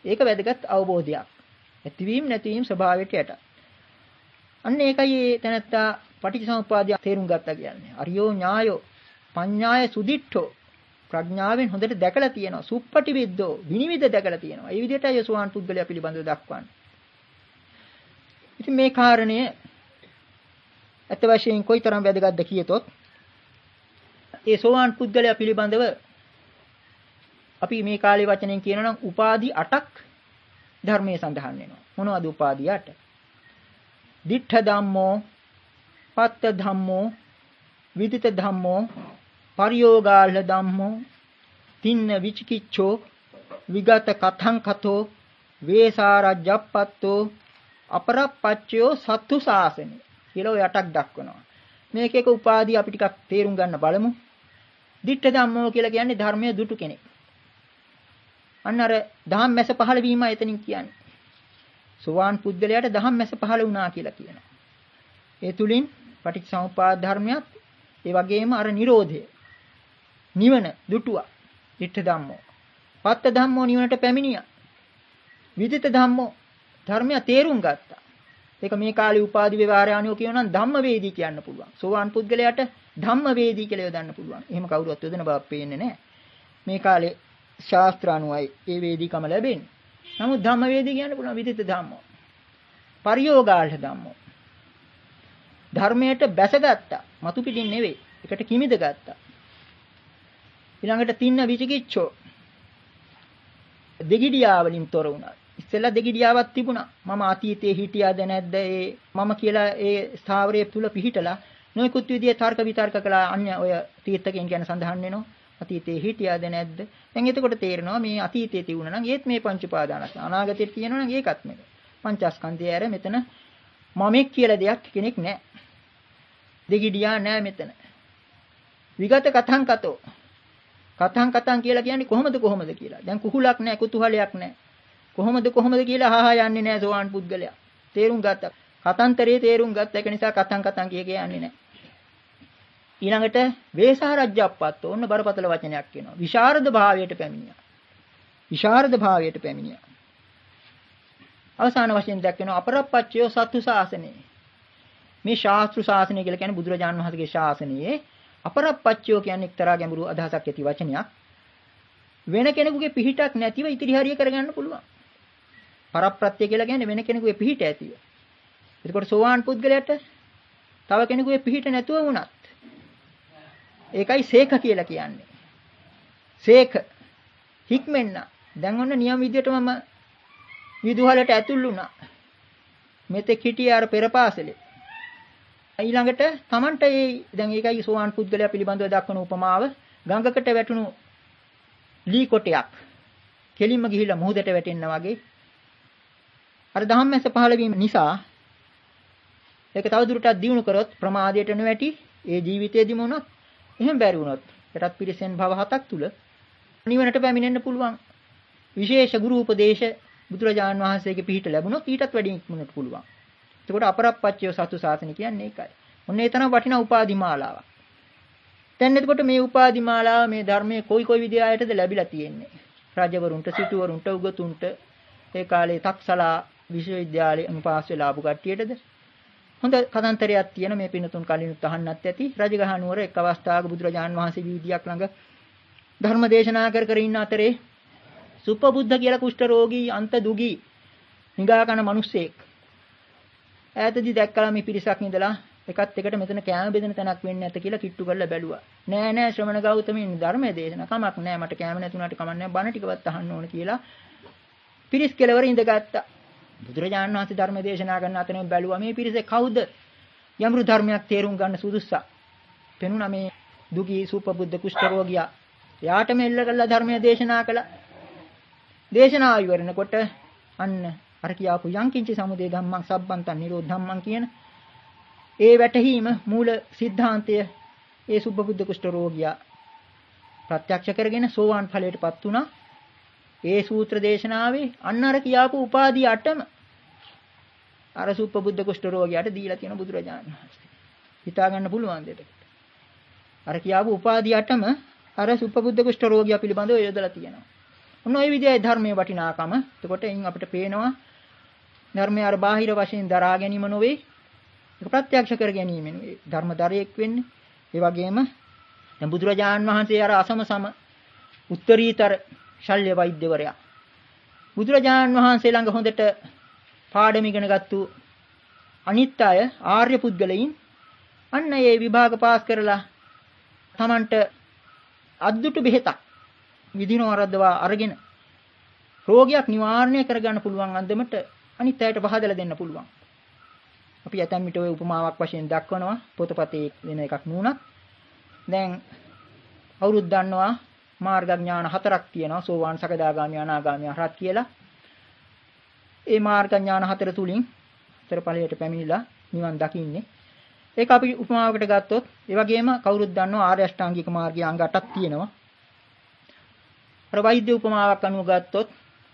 B: ඒක වැදගත් අවබෝධයක්. ඇතිවීම නැතිවීම ස්වභාවයට යට. අන්න ඒකයි ඒ තැනත්තා පටිච්චසමුප්පාදය තේරුම් ගත්තා කියන්නේ. අරියෝ ඥායෝ පඤ්ඤාය සුදිට්ඨෝ ප්‍රඥාවෙන් හොඳට දැකලා තියෙනවා. සුප්පටි විද්දෝ විනිවිද දැකලා තියෙනවා. ඒ විදිහටයි සෝවාන් පුද්ගලයා පිළිබඳව දක්වන්නේ. ඉතින් මේ කාරණය අත වශයෙන් කොයිතරම් වැදගත්ද කියතොත් ඒ සෝවාන් පුද්ගලයා පිළිබඳව අපි මේ කාලේ වචනෙන් කියනවා නම් උපාදි අටක් ධර්මයේ සඳහන් වෙනවා. මොනවද උපාදි අට? දිඨ ධම්මෝ, පත්ත ධම්මෝ, විදිත ධම්මෝ, පරියෝගාල ධම්මෝ, තින්න විචිකිච්ඡෝ, විගත කතං කතෝ, වේසාරජ්ජප්පත්තෝ, අපරප්පච්චයෝ සත්තු සාසනේ කියලා ඔය අටක් දක්වනවා. මේක එක උපාදී අපි ටිකක් තේරුම් ගන්න බලමු. දිඨ ධම්මෝ කියලා කියන්නේ ධර්මයේ දුටු කෙනෙක්. අන්න අර දහම් මැස පහළ වීම එතනින් කියන්නේ. සෝවාන් පුද්ගලයාට දහම් මැස පහළ වුණා කියලා කියනවා. ඒ තුලින් පටිච්චසමුප්පාද ධර්මයක් ඒ වගේම අර Nirodha නිවන දුටුවා. දිඨ ධම්මෝ. පත්ත ධම්මෝ නිවනට පැමිණියා. විදිත ධම්මෝ ධර්මය තේරුම් ගත්තා. ඒක මේ කාලේ උපාදි ව්‍යවහාරයන්ෝ කියනනම් ධම්මවේදී කියන්න පුළුවන්. සෝවාන් පුද්ගලයාට ධම්මවේදී කියලා යොදන්න පුළුවන්. එහෙම කවුරුවත් යොදන බවක් පේන්නේ නැහැ. මේ කාලේ ශාස්ත්‍රානුවයි ඒ වේදීකම ලැබෙන්නේ. නමුත් ධම්මවේදී කියන්න පුළුවන් විදිත ධම්මෝ. පරියෝගාල ධම්මෝ. ධර්මයට බැසගත්තා. මතු පිටින් නෙවෙයි. ඒකට කිමිද ගත්තා. ඊළඟට තින්න විචිකිච්ඡෝ. දෙගිඩියා වලින් තොර වුණා. ඉස්සෙල්ලා දෙගිඩියාවක් තිබුණා. මම අතීතයේ හිටියාද නැද්ද ඒ මම කියලා ඒ ස්ථාවරයේ තුල පිහිටලා නොයෙකුත් විදිහේ තර්ක විතර්ක කළා. අන්‍ය ඔය තීර්ථකයන් කියන සඳහන් වෙනවා. අතීතයේ හිටියාද නැද්ද? දැන් එතකොට තේරෙනවා මේ අතීතයේ තිබුණා නම් ඒත් මේ පංච උපාදානස්. අනාගතයේ තියෙනවා නම් ඒකත් මේක. පංචස්කන්ධය ඇර මෙතන මමෙක් කියලා දෙයක් කෙනෙක් නැහැ. දෙගිඩියා නැහැ මෙතන. විගත කතං කතෝ. කතං කතං කියලා කියන්නේ කොහොමද කොහොමද කියලා. දැන් කුහුලක් නැහැ, කුතුහලයක් නැහැ. කොහොමද කොහොමද කියලා හාහා යන්නේ නැහැ සෝවාන් පුද්ගලයා. තේරුම් ගත්තා. කතන්තරේ තේරුම් ගත්තා. ඒක නිසා කතං කතං කිය කිය යන්නේ නැහැ. ඊළඟට වේසාරජ්ජප්පත් ඕන්න බරපතල වචනයක් කියනවා. විශාරද භාවයට පැමිණියා. විශාරද භාවයට පැමිණියා. අවසාන වශයෙන් දැක්වෙනවා අපරප්පච්චයෝ සත්තු ශාසනේ. මේ ශාස්ත්‍ර ශාසනය කියලා කියන්නේ බුදුරජාණන් වහන්සේගේ ශාසනයේ අපරප්පච්චයෝ කියන්නේ එක්තරා ගැඹුරු අදහසක් ඇති වචනයක්. වෙන කෙනෙකුගේ පිහිටක් නැතිව ඉතිරි හරිය කරගන්න පුළුවන්. පරප්‍රත්‍ය කියලා කියන්නේ වෙන කෙනෙකුගේ පිහිට ඇතිව. එතකොට සෝවාන් පුද්ගලයාට තව කෙනෙකුගේ පිහිට නැතුව වුණත් ඒකයි සේක කියලා කියන්නේ. සේක හික්මෙන්න. දැන් ඔන්න නියම විදියට මම විදුහලට ඇතුල් වුණා. මෙතෙක් හිටියේ අර පෙරපාසලේ. ඊළඟට Tamanට ඒ දැන් ඒකයි සෝවාන් පුද්ගලයා පිළිබඳව දක්වන උපමාව ගඟකට වැටුණු ලී කොටයක් කෙලින්ම ගිහිල්ලා මුහුදට වැටෙන්න වගේ අර ධම්මැස පහළ වීම නිසා ඒක තවදුරටත් දියුණු කරොත් ප්‍රමාදයට නොවැටි ඒ ජීවිතයේදීම වුණත් එහෙම බැරි වුණොත් යටත් පිරිසෙන් භව හතක් තුල නිවනට පැමිණෙන්න පුළුවන් විශේෂ ගුරු උපදේශ බුදුරජාන් වහන්සේගේ පිහිට ලැබුණොත් ඊටත් වැඩි ඉක්මනට පුළුවන්. එතකොට අපරප්පච්චය සතු සාසන කියන්නේ ඒකයි. මොන ඒ තරම් වටිනා උපාධි මාලාවක්. දැන් එතකොට මේ උපාධි මාලාව මේ ධර්මයේ කොයි කොයි විදිහයටද ලැබිලා තියෙන්නේ? රජවරුන්ට, සිටුවරුන්ට, උගතුන්ට, ඒ කාලේ තක්සලා විශ්වවිද්‍යාලේ අනුපාස් වෙලා ආපු කට්ටියටද? හොඳ කතාන්තරයක් තියෙන මේ පිනතුන් කලිනුත් අහන්නත් ඇති. රජගහ නුවර එක් අවස්ථාවක බුදුරජාන් වහන්සේ වීදියක් ළඟ ධර්ම දේශනා කර කර ඉන්න අතරේ සුපබුද්ධ කියලා කුෂ්ඨ රෝගී අන්ත දුගී හිඟා කන මිනිස්සෙක් ඈතදී දැක්කලා මේ පිරිසක් ඉඳලා එකත් එකට මෙතන කෑම බෙදෙන තැනක් වෙන්නේ නැත කියලා කිට්ටු කරලා බැලුවා. නෑ නෑ ශ්‍රමණ ගෞතමයන් ධර්මයේ දේශනා කමක් නෑ මට කෑම නැතුණාට කමක් නෑ බණ ටිකවත් අහන්න ඕන කියලා පිරිස් කෙලවර ඉඳගත්තා. බුදුරජාණන් වහන්සේ ධර්ම දේශනා කරන අතරේ බැලුවා මේ පිරිස කවුද? යම්රු ධර්මයක් තේරුම් ගන්න සුදුස්සා. පෙනුණා මේ දුගී සුපබුද්ධ කුෂ්ඨ රෝගියා. යාට මෙල්ල කළා ධර්මයේ දේශනා කළා. දේශනා ඉවරනකොට අන්න අර කියාපු යංකින්ච සමුදය ධම්මං සබ්බන්තං නිරෝධ ධම්මං කියන ඒ වැටහීම මූල સિદ્ધාන්තය ඒ සුබ්බබුද්ධ කුෂ්ඨ රෝගියා ප්‍රත්‍යක්ෂ කරගෙන සෝවාන් ඵලයටපත් වුණා. ඒ සූත්‍ර දේශනාවේ අන්න අර කියාපු උපාධි අටම අර සුබ්බබුද්ධ කුෂ්ඨ රෝගියාට දීලා තියෙන බුදුරජාණන් වහන්සේ. හිතා ගන්න පුළුවන් දෙයක්. අර කියාපු උපාධි අටම අර සුබ්බබුද්ධ කුෂ්ඨ රෝගියා පිළිබඳව යොදලා තියෙනවා. ඔන්න ඔය විදිහයි ධර්මයේ වටිනාකම. එතකොට එයින් අපිට පේනවා ධර්මය අර බාහිර වශයෙන් දරා ගැනීම නොවේ. ඒක ප්‍රත්‍යක්ෂ කර ගැනීම නෙවෙයි. ධර්මදරයෙක් වෙන්නේ. ඒ වගේම දැන් බුදුරජාන් වහන්සේ අර අසම සම උත්තරීතර ශල්‍ය වෛද්‍යවරයා. බුදුරජාන් වහන්සේ ළඟ හොඳට පාඩම ඉගෙන ගත්තු අනිත් අය ආර්ය පුද්ගලයින් අන්න ඒ විභාග පාස් කරලා Tamanට අද්දුටු බෙහෙතක් විදිනවරද්දවා අරගෙන රෝගයක් නිවාරණය කරගන්න පුළුවන් අන්දමට අනිත් අයට පහදලා දෙන්න පුළුවන්. අපි ඇතැම් විට ඔය උපමාවක් වශයෙන් දක්වනවා පොතපතේ වෙන එකක් නුනත්. දැන් අවුරුද්ද දන්නවා මාර්ග ඥාන හතරක් තියෙනවා සෝවාන් සකදාගාමි අනාගාමි අරහත් කියලා. ඒ මාර්ග ඥාන හතර තුලින් හතර ඵලයට පැමිණිලා නිවන් දකින්නේ. ඒක අපි උපමාවකට ගත්තොත් ඒ වගේම කවුරුත් දන්නවා ආර්ය අෂ්ටාංගික මාර්ගයේ අංග අටක් තියෙනවා. අර වෛද්‍ය උපමාවක් අනුව ගත්තොත්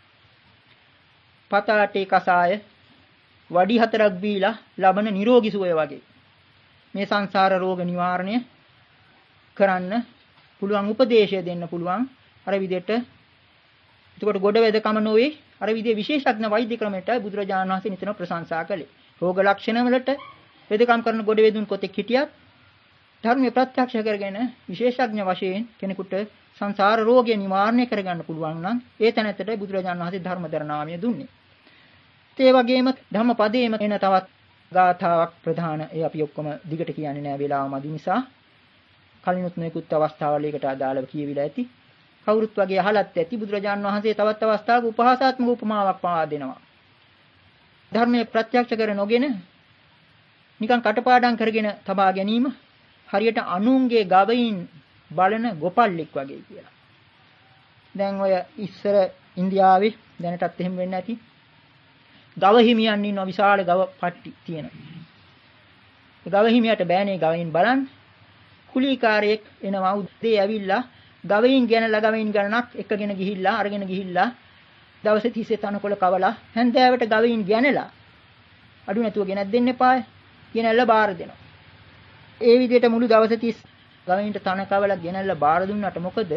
B: පතාටේ කසාය වඩි හතරක් බීලා ලබන නිරෝගී සුවය වගේ. මේ සංසාර රෝග නිවාරණය කරන්න පුළුවන් උපදේශය දෙන්න පුළුවන් අර විදිහට. එතකොට ගොඩ වෙදකම නොවේ අර විදිහේ විශේෂඥ වෛද්‍ය ක්‍රමයටයි බුදුරජාණන් වහන්සේ නිතර ප්‍රශංසා කළේ. රෝග ලක්ෂණ වලට වෙදකම් කරන ගොඩ වෙදුන් කොතෙක් හිටියත් ධර්මයේ ප්‍රත්‍යක්ෂ කරගෙන විශේෂඥ වශයෙන් කෙනෙකුට සංසාර රෝගය නිවාරණය කරගන්න පුළුවන් නම් ඒ තැනැත්තට බුදුරජාණන් වහන්සේ ධර්මදර නාමය දුන්නේ. ඒ වගේම ධම්මපදයේම එන තවත් ගාථාවක් ප්‍රධාන ඒ අපි ඔක්කොම දිගට කියන්නේ නෑ වේලාව මදි නිසා. කලිනුත් මේකුත් අවස්ථාවල ඒකට අදාළව කියවිලා ඇති. කවුරුත් වගේ අහලත් ඇති බුදුරජාණන් වහන්සේ තවත් අවස්ථාවක උපහාසාත්මක උපමාවක් පවා දෙනවා. ධර්මයේ ප්‍රත්‍යක්ෂ කර නොගෙන නිකන් කටපාඩම් කරගෙන තබා ගැනීම හරියට අනුන්ගේ ගවයින් බලන ගොපල්ලෙක් වගේ කියලා. දැන් ඔය ඉස්සර ඉන්දියාවේ දැනටත් එහෙම වෙන්නේ නැති ගව හිමියන් ඉන්න විශාල ගව පට්ටි තියෙනවා. ඒ ගව හිමියට බෑනේ ගවයින් බලන්න. කුලීකාරයෙක් එනවා උදේ ඇවිල්ලා ගවයින් ගැනලා ගවයින් ගණනක් එකගෙන ගිහිල්ලා අරගෙන ගිහිල්ලා දවසේ තිස්සේ තනකොළ කවලා හැන්දෑවට ගවයින් ගැනලා අඩු නැතුව ගෙනත් දෙන්න එපාය. ගෙනල්ලා බාර දෙනවා. ඒ විදිහට මුළු දවසේ තිස් ගවයින්ට තන කවලා ගෙනල්ලා බාර දුන්නාට මොකද?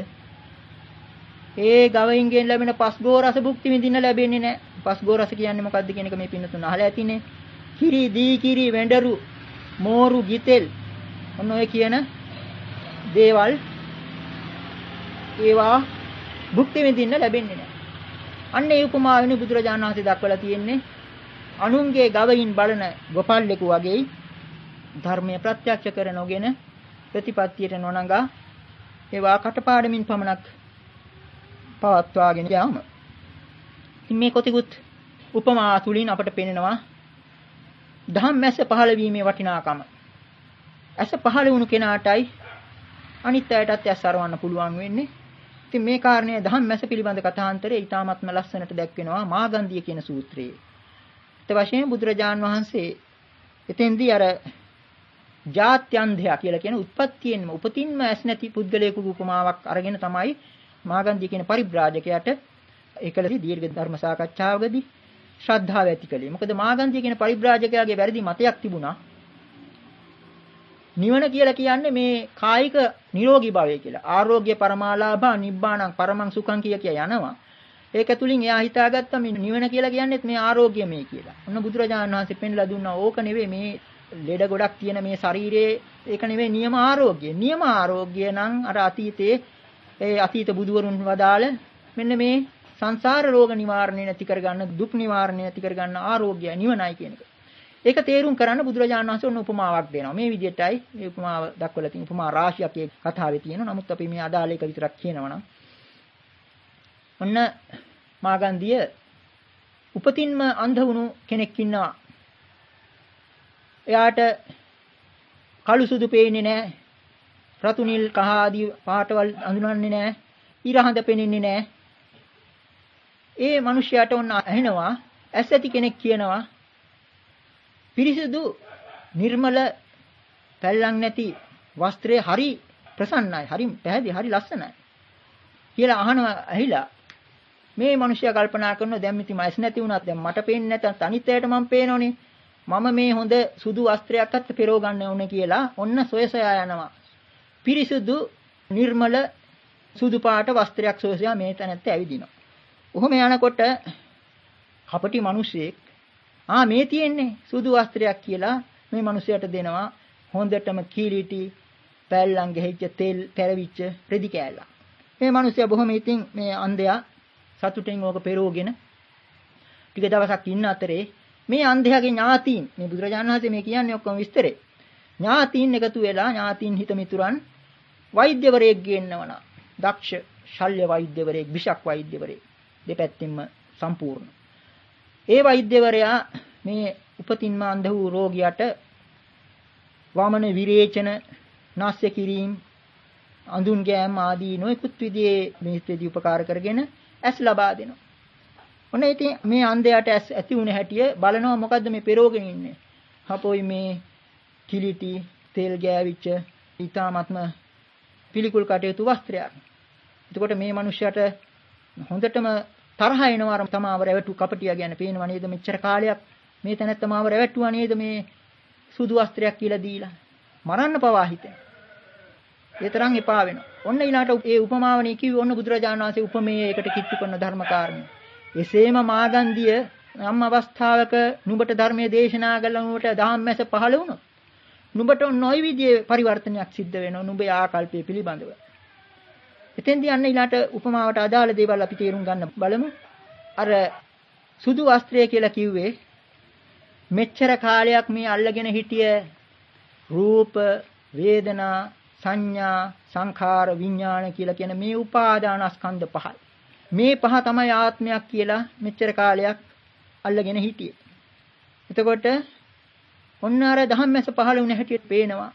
B: ඒ ගවයින්ගෙන් ලැබෙන පස්ගෝ රස භුක්ති විඳින්න ලැබෙන්නේ නැහැ. පස්ගෝ රස කියන්නේ මොකක්ද කියන එක මේ පින්නතුන් අහලා ඇතිනේ. කිරි, දී කිරි, වෙඬරු, මෝරු, ගිතෙල් ඔන්න ඔය කියන දේවල් ඒවා භුක්ති විඳින්න ලැබෙන්නේ නැහැ. අන්න ඒ උපමාවෙනි බුදුරජාණන් වහන්සේ දක්වලා තියෙන්නේ අනුන්ගේ ගවයින් බලන ගොපල්ලෙකු වගේ ධර්මයේ ප්‍රත්‍යක්ෂ කර නොගෙන ප්‍රතිපත්තියට නොනඟා ඒවා කටපාඩමින් පමණක් පවත්වාගෙන යාම. මේ කොතිකුත් උපමා තුලින් අපට පෙනෙනවා ධම්මැස පහළ වීමේ වටිනාකම. ඇස පහළ වුණු කෙනාටයි අනිත් අයටත් ඇස් අරවන්න පුළුවන් වෙන්නේ. ඉතින් මේ කාරණේ ධම්මැස පිළිබඳ කථාන්තරයේ ඊටාත්ම ලස්සනට දැක්වෙනවා මාගන්ධිය කියන සූත්‍රයේ. ඒ වශයෙන් බුදුරජාන් වහන්සේ එතෙන්දී අර ජාත්‍යන්ධය කියලා කියන උත්පත්තියෙන්ම උපතින්ම ඇස් නැති පුද්ගලයෙකුගේ උපමාවක් අරගෙන තමයි මාගන්ධිය කියන පරිබ්‍රාජකයාට ඒකලදී දීර්ඝ ධර්ම සාකච්ඡාවකදී ශ්‍රද්ධාව ඇති කළේ. මොකද මාගන්ධිය කියන පරිබ්‍රාජකයාගේ වැරදි මතයක් තිබුණා. නිවන කියලා කියන්නේ මේ කායික නිරෝගී භාවය කියලා. ආරෝග්‍ය පරමාලාභා නිබ්බාණං පරමං සුඛං කිය කිය යනවා. ඒක තුලින් එයා හිතාගත්තා මේ නිවන කියලා කියන්නේත් මේ ආරෝග්‍ය මේ කියලා. ඔන්න බුදුරජාණන් වහන්සේ පෙන්ලා දුන්නා ඕක නෙවෙයි මේ ලෙඩ ගොඩක් තියෙන මේ ශරීරයේ ඒක නෙවෙයි නියම ආරෝග්‍ය. නියම ආරෝග්‍ය නම් අර අතීතයේ ඒ අතීත බුදුවරුන් වදාළ මෙන්න මේ සංසාර රෝග නිවාරණය නැති කරගන්න දුක් නිවාරණය නැති කරගන්න ආරෝග්‍ය නිවනයි කියන එක. ඒක තේරුම් කරන්න බුදුරජාණන් වහන්සේ ඔන්න උපමාවක් දෙනවා. මේ විදිහටයි මේ උපමාව දක්වලා තියෙන උපමා රාශියක් ඒ කතාවේ තියෙනවා. නමුත් අපි මේ අදාළ එක විතරක් කියනවා නම් ඔන්න මාගන්ධිය උපතින්ම අන්ධ වුණු කෙනෙක් ඉන්නවා. එයාට කළු සුදු පේන්නේ නැහැ. රතු නිල් කහ ආදී පාටවල් අඳුනන්නේ නැහැ. ඉරහඳ පෙනෙන්නේ නැහැ. ඒ මිනිහයාට ඔන්න ඇහෙනවා ඇස් ඇති කෙනෙක් කියනවා පිරිසිදු නිර්මල පැල්ලම් නැති වස්ත්‍රය හරි ප්‍රසන්නයි. හරි පැහැදිලි හරි ලස්සනයි. කියලා අහනවා ඇහිලා මේ මිනිහයා කල්පනා කරනවා දැන් මිති මයිස් නැති වුණත් දැන් මට පේන්නේ නැත්නම් අනිත් අයට මම පේනෝනේ. මම මේ හොඳ සුදු වස්ත්‍රයක් අත් පෙරව ගන්න ඕනේ කියලා ඔන්න සොයසයා යනවා. පිරිසුදු නිර්මල සුදු පාට වස්ත්‍රයක් සොයසයා මේ තැනත් ඇවිදිනවා. ඔහොම යනකොට කපටි මිනිස්සෙක් ආ මේ තියෙන්නේ සුදු වස්ත්‍රයක් කියලා මේ මිනිසයාට දෙනවා හොඳටම කීලිටි පැල්ලම් ගෙහිච්ච තෙල් පෙරවිච්ච රෙදි කෑල්ලක්. මේ මිනිසයා බොහොම ඉතින් මේ අන්ධයා සතුටින් ඕක පෙරෝගෙන ටික දවසක් ඉන්න අතරේ මේ අන්ධයාගේ ඥාතීන් මේ බුදුරජාණන් වහන්සේ මේ කියන්නේ ඔක්කොම විස්තරේ. ඥාතීන් එකතු වෙලා ඥාතීන් හිත මිතුරන් වෛද්‍යවරයෙක් ගෙන්නවන. දක්ෂ ශල්‍ය වෛද්‍යවරයෙක්, විෂක් වෛද්‍යවරයෙක් දෙපැත්තෙන්ම සම්පූර්ණ. ඒ වෛද්‍යවරයා මේ උපතින්ම අන්ධ වූ රෝගියාට වාමන විරේචන, නාස්‍ය කිරීම, අඳුන් ගෑම් ආදී නොයෙකුත් විදිහේ මේස්තේදී උපකාර කරගෙන ඇස් ලබා දෙනවා. ඔන්න ඉතින් මේ අන්ධයාට ඇස් ඇති වුණ හැටිය බලනවා මොකද්ද මේ පෙරෝගෙන ඉන්නේ. හපොයි මේ කිලිටි තෙල් ගෑවිච්ච ඊ타ත්ම පිළිකුල් කටයුතු වස්ත්‍රයක්. එතකොට මේ මිනිහයාට හොඳටම තරහ එනවා අර තමාව රැවටු කපටියා ගැන. පේනවා නේද මෙච්චර කාලයක් මේ තැනත්තමාව රැවටුවා නේද මේ සුදු වස්ත්‍රයක් කියලා දීලා. මරන්න පවා හිතෙන. ඒ තරම් එපා වෙනවා. ඔන්න ඊළාට ඒ උපමාවනේ කිව්වේ ඔන්න බුදුරජාණන් වහන්සේ උපමේයයකට කිච්චු කරන ධර්ම කාරණේ. එසේම මාගන්දිය යම් අවස්ථාවක නුඹට ධර්මයේ දේශනා කළා නුඹට ධම්මැස පහළ වුණොත් නුඹට නොයි විදියේ පරිවර්තනයක් සිද්ධ වෙනවා නුඹේ ආකල්පයේ පිළිබඳව. එතෙන්දී අන්න ඊළාට උපමාවට අදාළ දේවල් අපි තේරුම් ගන්න බලමු. අර සුදු වස්ත්‍රය කියලා කිව්වේ මෙච්චර කාලයක් මේ අල්ලගෙන හිටිය රූප, වේදනා, සංඥා, සංඛාර, විඥාන කියලා කියන මේ උපාදානස්කන්ධ පහයි. මේ පහ තමයි ආත්මයක් කියලා මෙච්චර කාලයක් අල්ලගෙන හිටියේ. එතකොට ඔන්න අර ධම්මැස පහළ වුණ හැටියට පේනවා.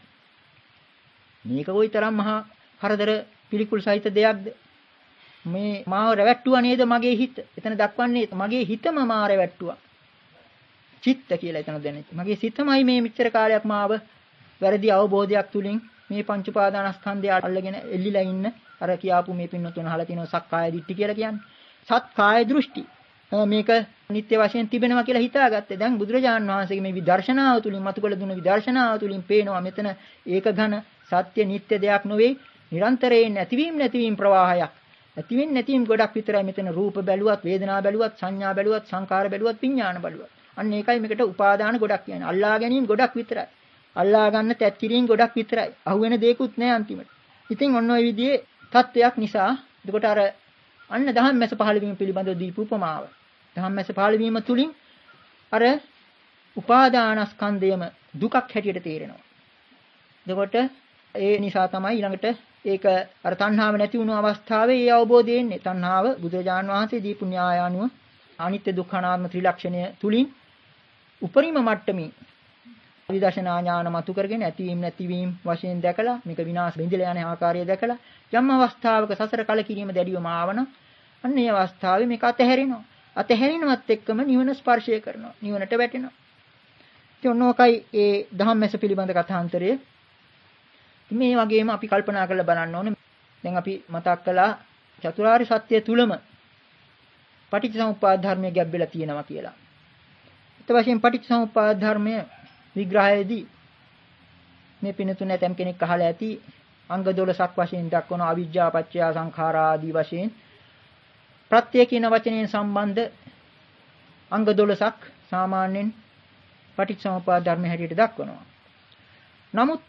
B: මේක කොයිතරම් මහා කරදර පිළිකුල් සහිත දෙයක්ද? මේ මාව රැවට්ටුවා නේද මගේ හිත? එතන දක්වන්නේ මගේ හිතම මාව රැවට්ටුවා. චිත්ත කියලා එතන දැනෙන්නේ. මගේ සිතමයි මේ මෙච්චර කාලයක් මාව වැරදි අවබෝධයක් තුලින් මේ පංච උපාදානස්කන්ධය අල්ලගෙන එල්ලිලා ඉන්න අර කියාපු මේ පින්නතුන් අහලා තියෙනවා සක්කාය දිට්ඨි කියලා කියන්නේ. සත්කාය දෘෂ්ටි. මේක නිත්‍ය වශයෙන් තිබෙනවා කියලා හිතාගත්තේ. දැන් බුදුරජාණන් වහන්සේගේ මේ විදර්ශනාව තුලින් මතුකල දුන්න විදර්ශනාව තුලින් පේනවා මෙතන ඒක ඝන සත්‍ය නිත්‍ය දෙයක් නෙවෙයි. නිරන්තරයෙන් නැතිවීම නැතිවීම ප්‍රවාහයක්. නැතිවීම නැතිවීම ගොඩක් විතරයි මෙතන රූප බැලුවත්, වේදනා බැලුවත්, සංඥා බැලුවත්, සංකාර බැලුවත්, විඥාන බැලුවත්. අන්න ඒකයි මේකට උපාදාන ගොඩක් කියන්නේ. අල්ලා ගැනීම ගොඩක් විතරයි. අල්ලා ගන්න තැත් කිරීම ගොඩක් විතරයි. අහුවෙන දෙයක්වත් නැහැ අන්තිමට. ඉතින් ඔන්න ඔය විදිහේ තත්වයක් නිසා එතකොට අර අන්න ධම්මැස පහළ වීම පිළිබඳව දීපු උපමාව. ධම්මැස පහළ වීම තුලින් අර උපාදානස්කන්ධයම දුකක් හැටියට තේරෙනවා. එතකොට ඒ නිසා තමයි ඊළඟට ඒක අර තණ්හාව නැති වුණු අවස්ථාවේ ඒ අවබෝධය එන්නේ. තණ්හාව බුදුරජාණන් වහන්සේ දීපු න්‍යාය අනුව අනිත්‍ය දුක්ඛ අනාත්ම ත්‍රිලක්ෂණය තුලින් උපරිම මට්ටමින් විදර්ශනා ඥාන මතු කරගෙන ඇතිවීම නැතිවීම වශයෙන් දැකලා මේක විනාශ වෙඳිලා යන ආකාරය දැකලා යම් අවස්ථාවක සසර කලකිරීම දැඩිවම ආවන අන්න ඒ අවස්ථාවේ මේක අතහැරෙනවා. අතහැරිනවත් එක්කම නිවන ස්පර්ශය කරනවා. නිවනට වැටෙනවා. ඉතින් ඔන්නෝකයි ඒ ධම්මැස පිළිබඳ කථාන්තරය. මේ වගේම අපි කල්පනා කරලා බලන්න ඕනේ. දැන් අපි මතක් කළා චතුරාර්ය සත්‍ය තුලම පටිච්චසමුප්පාද ධර්මයේ ගැඹෙලා තියෙනවා කියලා. ඒත් වශයෙන් පටිච්චසමුප්පාද ධර්මයේ විග්‍රහයේදී මේ පිනතුන නැතම් කෙනෙක් අහලා ඇති අංග දොළහක් වශයෙන් දක්වන අවිජ්ජා පත්‍ය සංඛාරා ආදී වශයෙන් ප්‍රත්‍ය කියන වචනයෙන් සම්බන්ධ අංග දොළහක් සාමාන්‍යයෙන් පටිච්චසමුප්පාද ධර්මයේ හැටියට දක්වනවා. නමුත්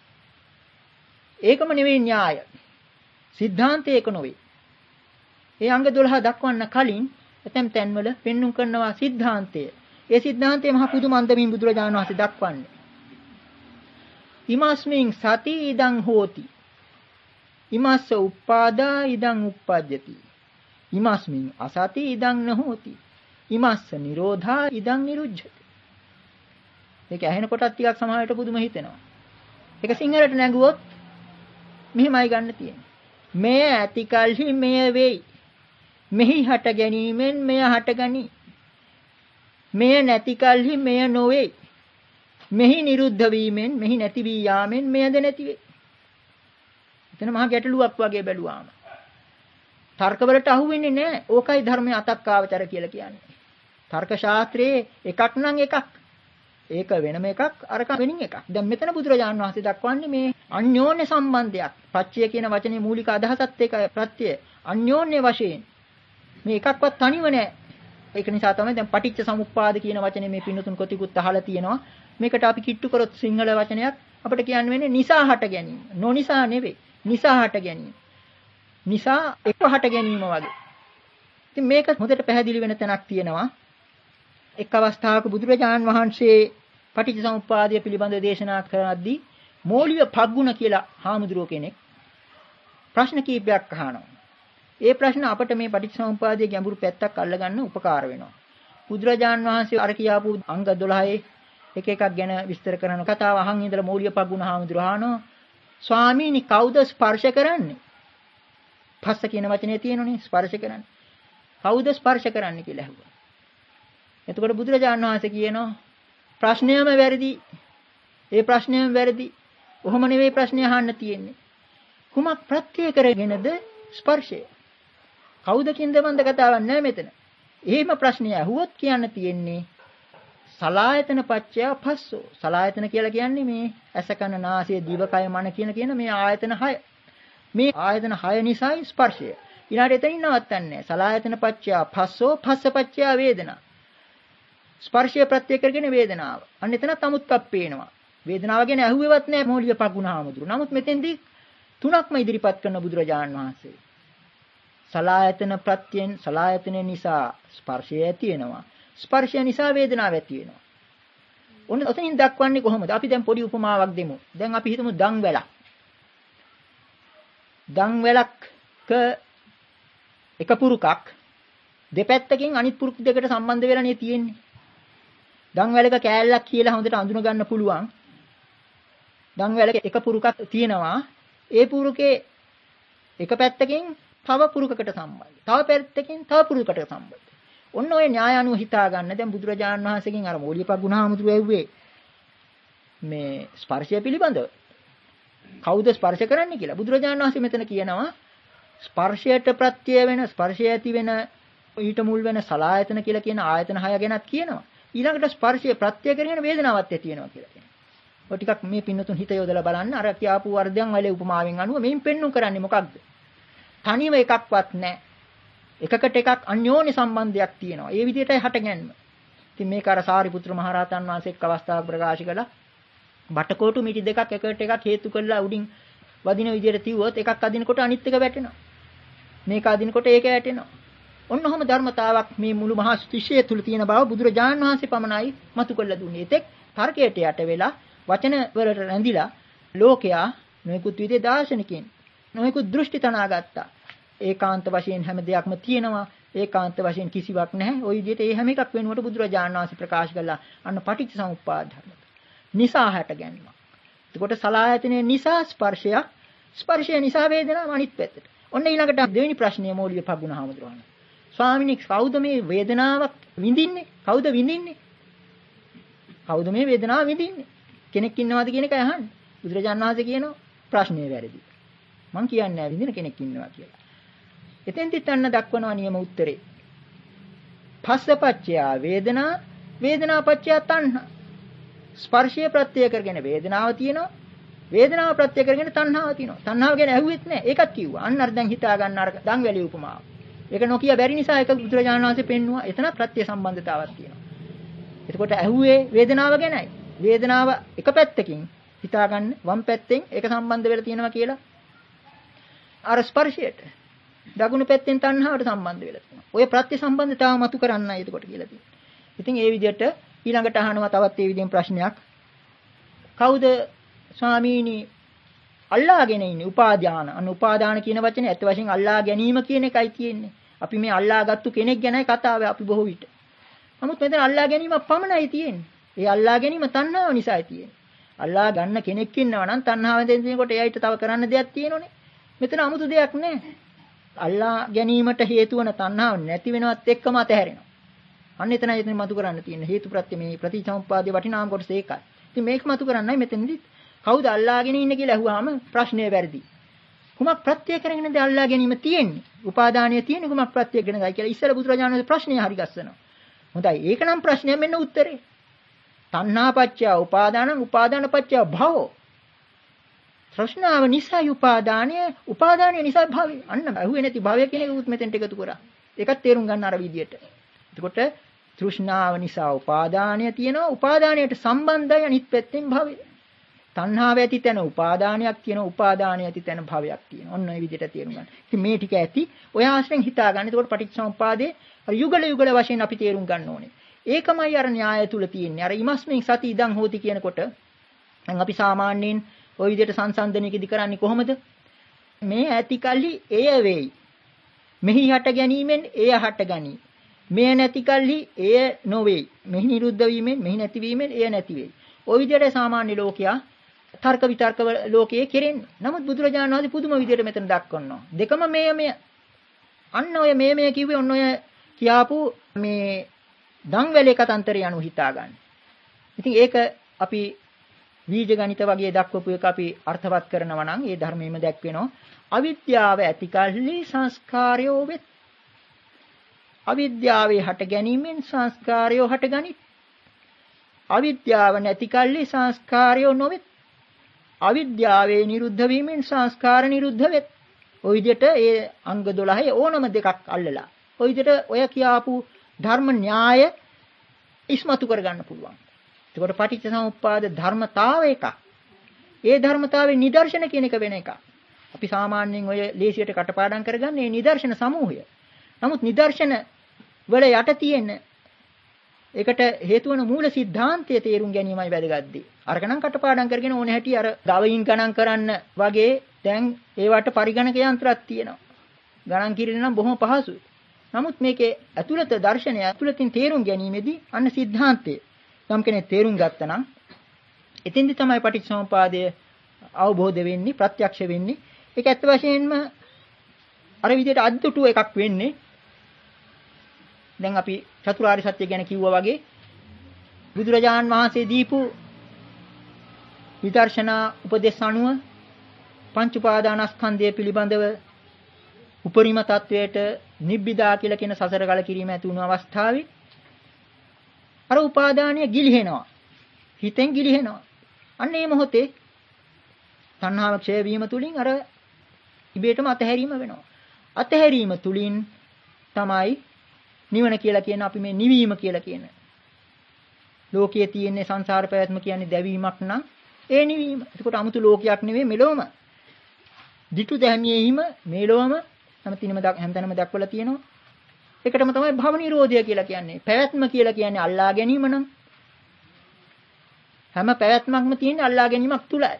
B: ඒකම නෙවෙයි න්‍යාය. සිද්ධාන්තය ඒක නොවේ. ඒ අංග දොළහ දක්වන්න කලින් ඇතැම් තැන්වල පෙන්눔 කරනවා සිද්ධාන්තය. ඒ සිද්ධාන්තය මහ පුදුම අන්දමින් බුදුරජාණන් වහන්සේ දක්වන්නේ. ඉමස්මින් සති ඉදං හෝති. ඉමස්ස උප්පාදා ඉදං උප්පජ්ජති. ඉමස්මින් අසති ඉදං නහෝති. ඉමස්ස නිරෝධා ඉදං නිරුද්ධති. ඒක ඇහෙනකොටත් ටිකක් සමහරවිට පුදුම හිතෙනවා. ඒක සිංහලට නැගුවොත් මෙහිමයි ගන්න තියෙන්නේ. මෙය ඇති කල්හි මෙය වෙයි. මෙහි හට ගැනීමෙන් මෙය හටගනි. මෙය නැති කල්හි මෙය නොවේ. මෙහි නිරුද්ධ වීමෙන් මෙහි නැති වී යාමෙන් මෙයද නැති වේ. එතන මහා ගැටලුවක් වගේ බැලුවාම. තර්කවලට අහුවෙන්නේ නැහැ. ඕකයි ධර්මයේ අතක්කාවචර කියලා කියන්නේ. තර්ක ශාස්ත්‍රයේ එකක් නම් එකක්. ඒක වෙනම එකක් අරක වෙනින් එකක්. දැන් මෙතන බුදුරජාණන් වහන්සේ දක්වන්නේ මේ අන්‍යෝන්‍ය සම්බන්ධයක්. පච්චය කියන වචනේ මූලික අදහසත් ඒකයි ප්‍රත්‍ය. අන්‍යෝන්‍ය වශයෙන් මේ එකක්වත් තනිව නැහැ. ඒක නිසා තමයි දැන් පටිච්ච සමුප්පාද කියන වචනේ මේ පින්නතුන් කොටිකුත් අහලා තියෙනවා. මේකට අපි කිට්ටු කරොත් සිංහල වචනයක් අපිට කියන්න වෙන්නේ නිසා හට ගැනීම. නොනිසා නෙවෙයි. නිසා හට ගැනීම. නිසා එක හට ගැනීම වගේ. ඉතින් මේක හොඳට පැහැදිලි වෙන තැනක් තියෙනවා. එක් අවස්ථාවක බුදුරජාණන් වහන්සේ පටිච්ච සමුප්පාදය පිළිබඳ දේශනා කරද්දී මෝලිය පග්ගුණ කියලා හාමුදුරුව කෙනෙක් ප්‍රශ්න කීපයක් අහනවා. ඒ ප්‍රශ්න අපිට මේ පටිච්චසමුප්පාදයේ ගැඹුරු පැත්තක් අල්ලගන්න උපකාර වෙනවා. බුදුරජාන් වහන්සේ අර කියාපු අංග දොළහේ එක එකක් ගැන විස්තර කරන කතාව අහන් ඉඳලා මූලිය පග්ගුණ හාමුදුරුවෝ අහනවා ස්වාමීනි කවුද ස්පර්ශ කරන්නේ? පස්ස කියන වචනේ තියෙනනේ ස්පර්ශ කරන්නේ. කවුද ස්පර්ශ කරන්නේ කියලා අහුවා. එතකොට බුදුරජාන් වහන්සේ කියනවා ප්‍රශ්නයම වැරදි. ඒ ප්‍රශ්නයම වැරදි. ඔහොම නෙවෙයි ප්‍රශ්නේ අහන්න තියෙන්නේ. කුමක් ප්‍රත්‍ය කරගෙනද ස්පර්ශය? කවුද කින්ද මන්ද කතාවක් නෑ මෙතන. එහෙම ප්‍රශ්නය අහුවොත් කියන්න තියෙන්නේ සලායතන පච්චය පස්සෝ. සලායතන කියලා කියන්නේ මේ ඇස කන නාසය දිවකය මන කියන කියන මේ ආයතන හය. මේ ආයතන හය නිසායි ස්පර්ශය. ඊළාට එතනින් නවත්තන්නේ. සලායතන පච්චය පස්සෝ පස්ස පච්චය වේදනා. ස්පර්ශය ප්‍රත්‍ය කරගෙන වේදනාව. අන්න එතනත් අමුත්තක් පේනවා. වේදනාව ගැන අහුවෙවත් නෑ මෝලිය පග්ගුණාමතුරු. නමුත් මෙතෙන්දී තුනක්ම ඉදිරිපත් කරන බුදුරජාණන් වහන්සේ. සලායතන ප්‍රත්‍යයෙන් සලායතන නිසා ස්පර්ශය ඇති වෙනවා. ස්පර්ශය නිසා වේදනාව ඇති වෙනවා. ඔන්න ඔතනින් දක්වන්නේ කොහොමද? අපි දැන් පොඩි උපමාවක් දෙමු. දැන් අපි හිතමු දන් වැලක්. දන් වැලක එක පුරුකක් දෙපැත්තකින් අනිත් පුරුක් දෙකට සම්බන්ධ වෙලානේ තියෙන්නේ. දන් වැලක කෑල්ලක් කියලා හොඳට අඳුන ගන්න පුළුවන්. දන් වැලක එක පුරුකක් තියෙනවා. ඒ පුරුකේ එක පැත්තකින් තව පුරුකකට සම්බන්ධයි. තව පැත්තකින් තව පුරුකකට සම්බන්ධයි. ඔන්න ඔය න්‍යාය අනුව හිතා ගන්න. දැන් බුදුරජාණන් වහන්සේගෙන් අර මෝලියපග්ගුණාමතුරු ඇහුවේ මේ ස්පර්ශය පිළිබඳව. කවුද ස්පර්ශ කරන්නේ කියලා. බුදුරජාණන් වහන්සේ මෙතන කියනවා ස්පර්ශයට ප්‍රත්‍ය වෙන ස්පර්ශය ඇති වෙන ඊට මුල් වෙන සලායතන කියලා කියන ආයතන හය ගැනත් කියනවා. ඊළඟට ස්පර්ශය ප්‍රත්‍ය කරගෙන වේදනාවක් ඇති වෙනවා කියලා කියනවා. ඔය ටිකක් මේ පින්නතුන් හිත යොදලා බලන්න. අර කියාපු වර්ධයන් වල උපමාවෙන් අනුව මේන් පෙන්වු කරන්නේ මොකක්ද? තනිව එකක්වත් නැහැ. එකකට එකක් අන්‍යෝන්‍ය සම්බන්ධයක් තියෙනවා. ඒ විදිහටයි හටගන්නේ. ඉතින් මේක අර සාරිපුත්‍ර මහරහතන් වහන්සේ එක් අවස්ථාවක ප්‍රකාශ කළා. බටකොටු මිටි දෙකක් එකට එකක් හේතු කරලා උඩින් වදින විදිහට තියුවොත් එකක් අදිනකොට අනිත් එක වැටෙනවා. මේක අදිනකොට ඒක වැටෙනවා. ඔන්න ඔහම ධර්මතාවක් මේ මුළු මහා සෘෂ්ටිය තුල තියෙන බව බුදුරජාණන් වහන්සේ පමණයි මතු කළ දුන්නේ. ඒතෙක් තර්කයට යට වෙලා වචන වලට රැඳිලා ලෝකයා නොයෙකුත් විදිහේ දාර්ශනිකයන් නොයෙකුත් දෘෂ්ටි තනාගත්තා. ඒකාන්ත වශයෙන් හැම දෙයක්ම තියෙනවා. ඒකාන්ත වශයෙන් කිසිවක් නැහැ. ওই විදිහට ඒ හැම එකක් වෙනුවට බුදුරජාණන් වහන්සේ ප්‍රකාශ කළා. අන්න පටිච්ච සමුප්පාද ධර්ම. නිසා හැට ගැනීම. එතකොට සලායතනයේ නිසා ස්පර්ශයක්, ස්පර්ශය නිසා වේදනාව අනිත් පැත්තට. ඔන්න ඊළඟට දෙවෙනි ප්‍රශ්නය මෝලිය පග්ගුණාමතුරුහන. ස්වාමිනී කවුද මේ වේදනාවක් විඳින්නේ? කවුද විඳින්නේ? කවුද මේ වේදනාව විඳින්නේ? කෙනෙක් ඉන්නවද කියන එකයි අහන්නේ. බුදුරජාණන් වහන්සේ කියනවා ප්‍රශ්නේ වැරදි. මං කියන්නේ නැහැ විඳින කෙනෙක් ඉන්නවා කියලා. එතෙන්දිත් අන්න දක්වනවා නියම උත්තරේ. පස්සපච්චය වේදනා, වේදනාපච්චය තණ්හා. ස්පර්ශය ප්‍රත්‍ය කරගෙන වේදනාව තියෙනවා. වේදනාව ප්‍රත්‍ය කරගෙන තණ්හාව තියෙනවා. තණ්හාව ගැන ඇහුවෙත් නැහැ. ඒකත් කිව්වා. අන්න අර දැන් හිතා ගන්න අර දන් වැලිය උපමාව. ඒක නොකිය බැරි නිසා ඒක බුදුරජාණන් වහන්සේ පෙන්නුවා. එතන ප්‍රත්‍ය සම්බන්ධතාවක් තියෙනවා. එතකොට ඇහුවේ වේදනාව ගැනයි. වේදනාව එක පැත්තකින් හිතා ගන්න වම් පැත්තෙන් ඒක සම්බන්ධ වෙලා තියෙනවා කියලා. අර ස්පර්ශයට දකුණු පැත්තෙන් තණ්හාවට සම්බන්ධ වෙලා තියෙනවා. ඔය ප්‍රත්‍ය සම්බන්ධතාව මතු කරන්නයි එතකොට කියලා තියෙනවා. ඉතින් ඒ විදිහට ඊළඟට අහනවා තවත් ඒ විදිහෙන් ප්‍රශ්නයක්. කවුද ස්වාමීනි අල්ලාගෙන ඉන්නේ උපාදාන? අන්න උපාදාන කියන වචනේ ඇත්ත වශයෙන් අල්ලා ගැනීම කියන එකයි තියෙන්නේ. අපි මේ අල්ලාගත්තු කෙනෙක් ගැනයි කතාව අපි බොහෝ විට. නමුත් මෙතන අල්ලා ගැනීම පමණයි තියෙන්නේ. ඒ අල්ලා ගැනීම තණ්හාව නිසායි තියෙන්නේ. අල්ලා ගන්න කෙනෙක් ඉන්නවා නම් තණ්හාවෙන් දෙනකොට එයාට තව කරන්න දෙයක් තියෙනෝනේ. මෙතන 아무තු දෙයක් නැහැ. අල්ලා ගැනීමට හේතු වන තණ්හාව නැති වෙනවත් එක්කම අතහැරෙනවා. අන්න එතනයි එතන මතු කරන්න තියෙන හේතුප්‍රත්‍ය මේ ප්‍රතිසම්පාදයේ වටිනාම කොටස ඒකයි. ඉතින් මේක මතු කරන්නයි මෙතනදිත් කවුද අල්ලාගෙන ඉන්නේ කියලා අහුවාම ප්‍රශ්නේ වැරදි. කුමක් ප්‍රත්‍ය කරගෙනද අල්ලා ගැනීම තියෙන්නේ? උපාදානිය තියෙන්නේ කුමක් ප්‍රත්‍ය කරගෙනද කියලා ඉස්සර බුදුරජාණන් වහන්සේ ප්‍රශ්නේ හරි ගස්සනවා. හොඳයි ඒක නම් ප්‍රශ්නය මෙන්න උත්තරේ. තණ්හාපච්චය උපාදානං උපාදානපච්චය භවෝ. තෘෂ්ණාව නිසා උපාදානය උපාදානය නිසා භවය. අන්න අහුවේ නැති භවය කියන එක උත් මෙතෙන්ට එකතු කරා. ඒකත් තේරුම් ගන්න අර විදියට. එතකොට තෘෂ්ණාව නිසා උපාදානය තියෙනවා. උපාදානයට සම්බන්ධයි අනිත් පැත්තෙන් භවය. තණ්හාව ඇති තැන උපාදානයක් තියෙනවා. උපාදානය ඇති තැන භවයක් තියෙනවා. ඔන්න ඔය විදිහට තේරුම් ගන්න. ඉතින් මේ ටික ඇති ඔය ආශ්‍රයෙන් හිතා ගන්න. එතකොට පටිච්චසමුප්පාදේ අර යුගල යුගල වශයෙන් අපි තේරුම් ගන්න ඕනේ. ඒකමයි අර න්‍යාය තුල තියෙන්නේ. අර ඉමස්මින් සති ඉදන් හෝති කියනකොට දැන් අපි සාමාන්‍යයෙන් ওই විදිහට සංසන්දනයකදී කරන්නේ කොහොමද? මේ ඇති කල්ලි එය වෙයි. මෙහි හට ගැනීමෙන් එය හට ගනී. මේ නැති කල්හි එය නොවේ. මෙහි නිරුද්ධ වීමෙන් මෙහි නැති වීමෙන් එය නැති වෙයි. ওই විදිහට සාමාන්‍ය ලෝකයා තර්ක විතර්ක ලෝකයේ කෙරෙන්නේ. නමුත් බුදුරජාණන් වහන්සේ පුදුම විදිහට මෙතන දක්වනවා. දෙකම මේ මේ අන්න ඔය මේ මේ කිව්වේ ඔන්න ඔය කියාපු මේ දන්වැලේ කතන්තරය අනුව හිතා ගන්න. ඉතින් ඒක අපි බීජ ගණිත වගේ දක්වපු එක අපි අර්ථවත් කරනවා නම් ඒ ධර්මයේම දැක්වෙනවා. අවිද්‍යාව ඇති කල්හි සංස්කාරයෝ වෙත්. අවිද්‍යාවේ හට ගැනීමෙන් සංස්කාරයෝ හටගනි. අවිද්‍යාව නැති කල්හි සංස්කාරයෝ නොවෙත්. අවිද්‍යාවේ නිරුද්ධ වීමෙන් සංස්කාර නිරුද්ධ වෙත්. ඔය විදිහට ඒ අංග දොළහේ ඕනම දෙකක් අල්ලලා ඔය විදිහට ඔය කියාපු ධර්ම න්‍යාය ඉස්මතු කරගන්න පුළුවන්. එතකොට පටිච්චසමුප්පාද ධර්මතාව එකක්. ඒ ධර්මතාවේ නිදර්ශන කියන එක වෙන එකක්. අපි සාමාන්‍යයෙන් ඔය ලේසියට කටපාඩම් කරගන්නේ මේ නිදර්ශන සමූහය. නමුත් නිදර්ශන වල යට තියෙන ඒකට හේතු වන මූල સિદ્ધාන්තය තේරුම් ගැනීමයි වැදගත් දේ. අරකනම් කටපාඩම් කරගෙන ඕනේ හැටි අර ගවයින් ගණන් කරන්න වගේ දැන් ඒවට පරිගණක යන්ත්‍රයක් තියෙනවා. ගණන් කිරීම නම් බොහොම පහසුයි. නමුත් මේකේ ඇතුළත දර්ශනය ඇතුළතින් තේරුම් ගැනීමේදී අන්න સિદ્ધාන්තය යම් කෙනෙක් තේරුම් ගත්තා නම් එතෙන්දි තමයි පටිච්චසමුපාදය අවබෝධ වෙන්නේ ප්‍රත්‍යක්ෂ වෙන්නේ. ඒක ඇත්ත වශයෙන්ම අර විදිහට අද්දුටු එකක් වෙන්නේ. දැන් අපි චතුරාර්ය සත්‍ය ගැන කිව්වා වගේ බුදුරජාන් වහන්සේ දීපු විදර්ශනා උපදේශ අනුව පංච උපාදානස්කන්ධය පිළිබඳව උපරිම තත්වයට නිබ්බිදා කියලා කියන සසර ගල කිරීම ඇති වුණු අවස්ථාවේ අර උපාදානය ගිලිහෙනවා. හිතෙන් ගිලිහෙනවා. අන්න ඒ මොහොතේ තණ්හාව ක්ෂය වීම තුලින් අර ඉබේටම අතහැරීම වෙනවා. අතහැරීම තුලින් තමයි නිවන කියලා කියන අපි මේ නිවීම කියලා කියන. ලෝකයේ තියෙන සංසාර පැවැත්ම කියන්නේ දැවීමක් නම් ඒ නිවීම. ඒකට 아무තු ලෝකයක් නෙවෙයි මෙලොවම. ditu දැහැමියෙහිම මෙලොවම හැමතිනම හැමතැනම දක්වලා තියෙනවා. ඒකටම තමයි භව නිරෝධය කියලා කියන්නේ. පැවැත්ම කියලා කියන්නේ අල්ලා ගැනීම නම්. හැම පැවැත්මක්ම තියෙන්නේ අල්ලා ගැනීමක් තුලයි.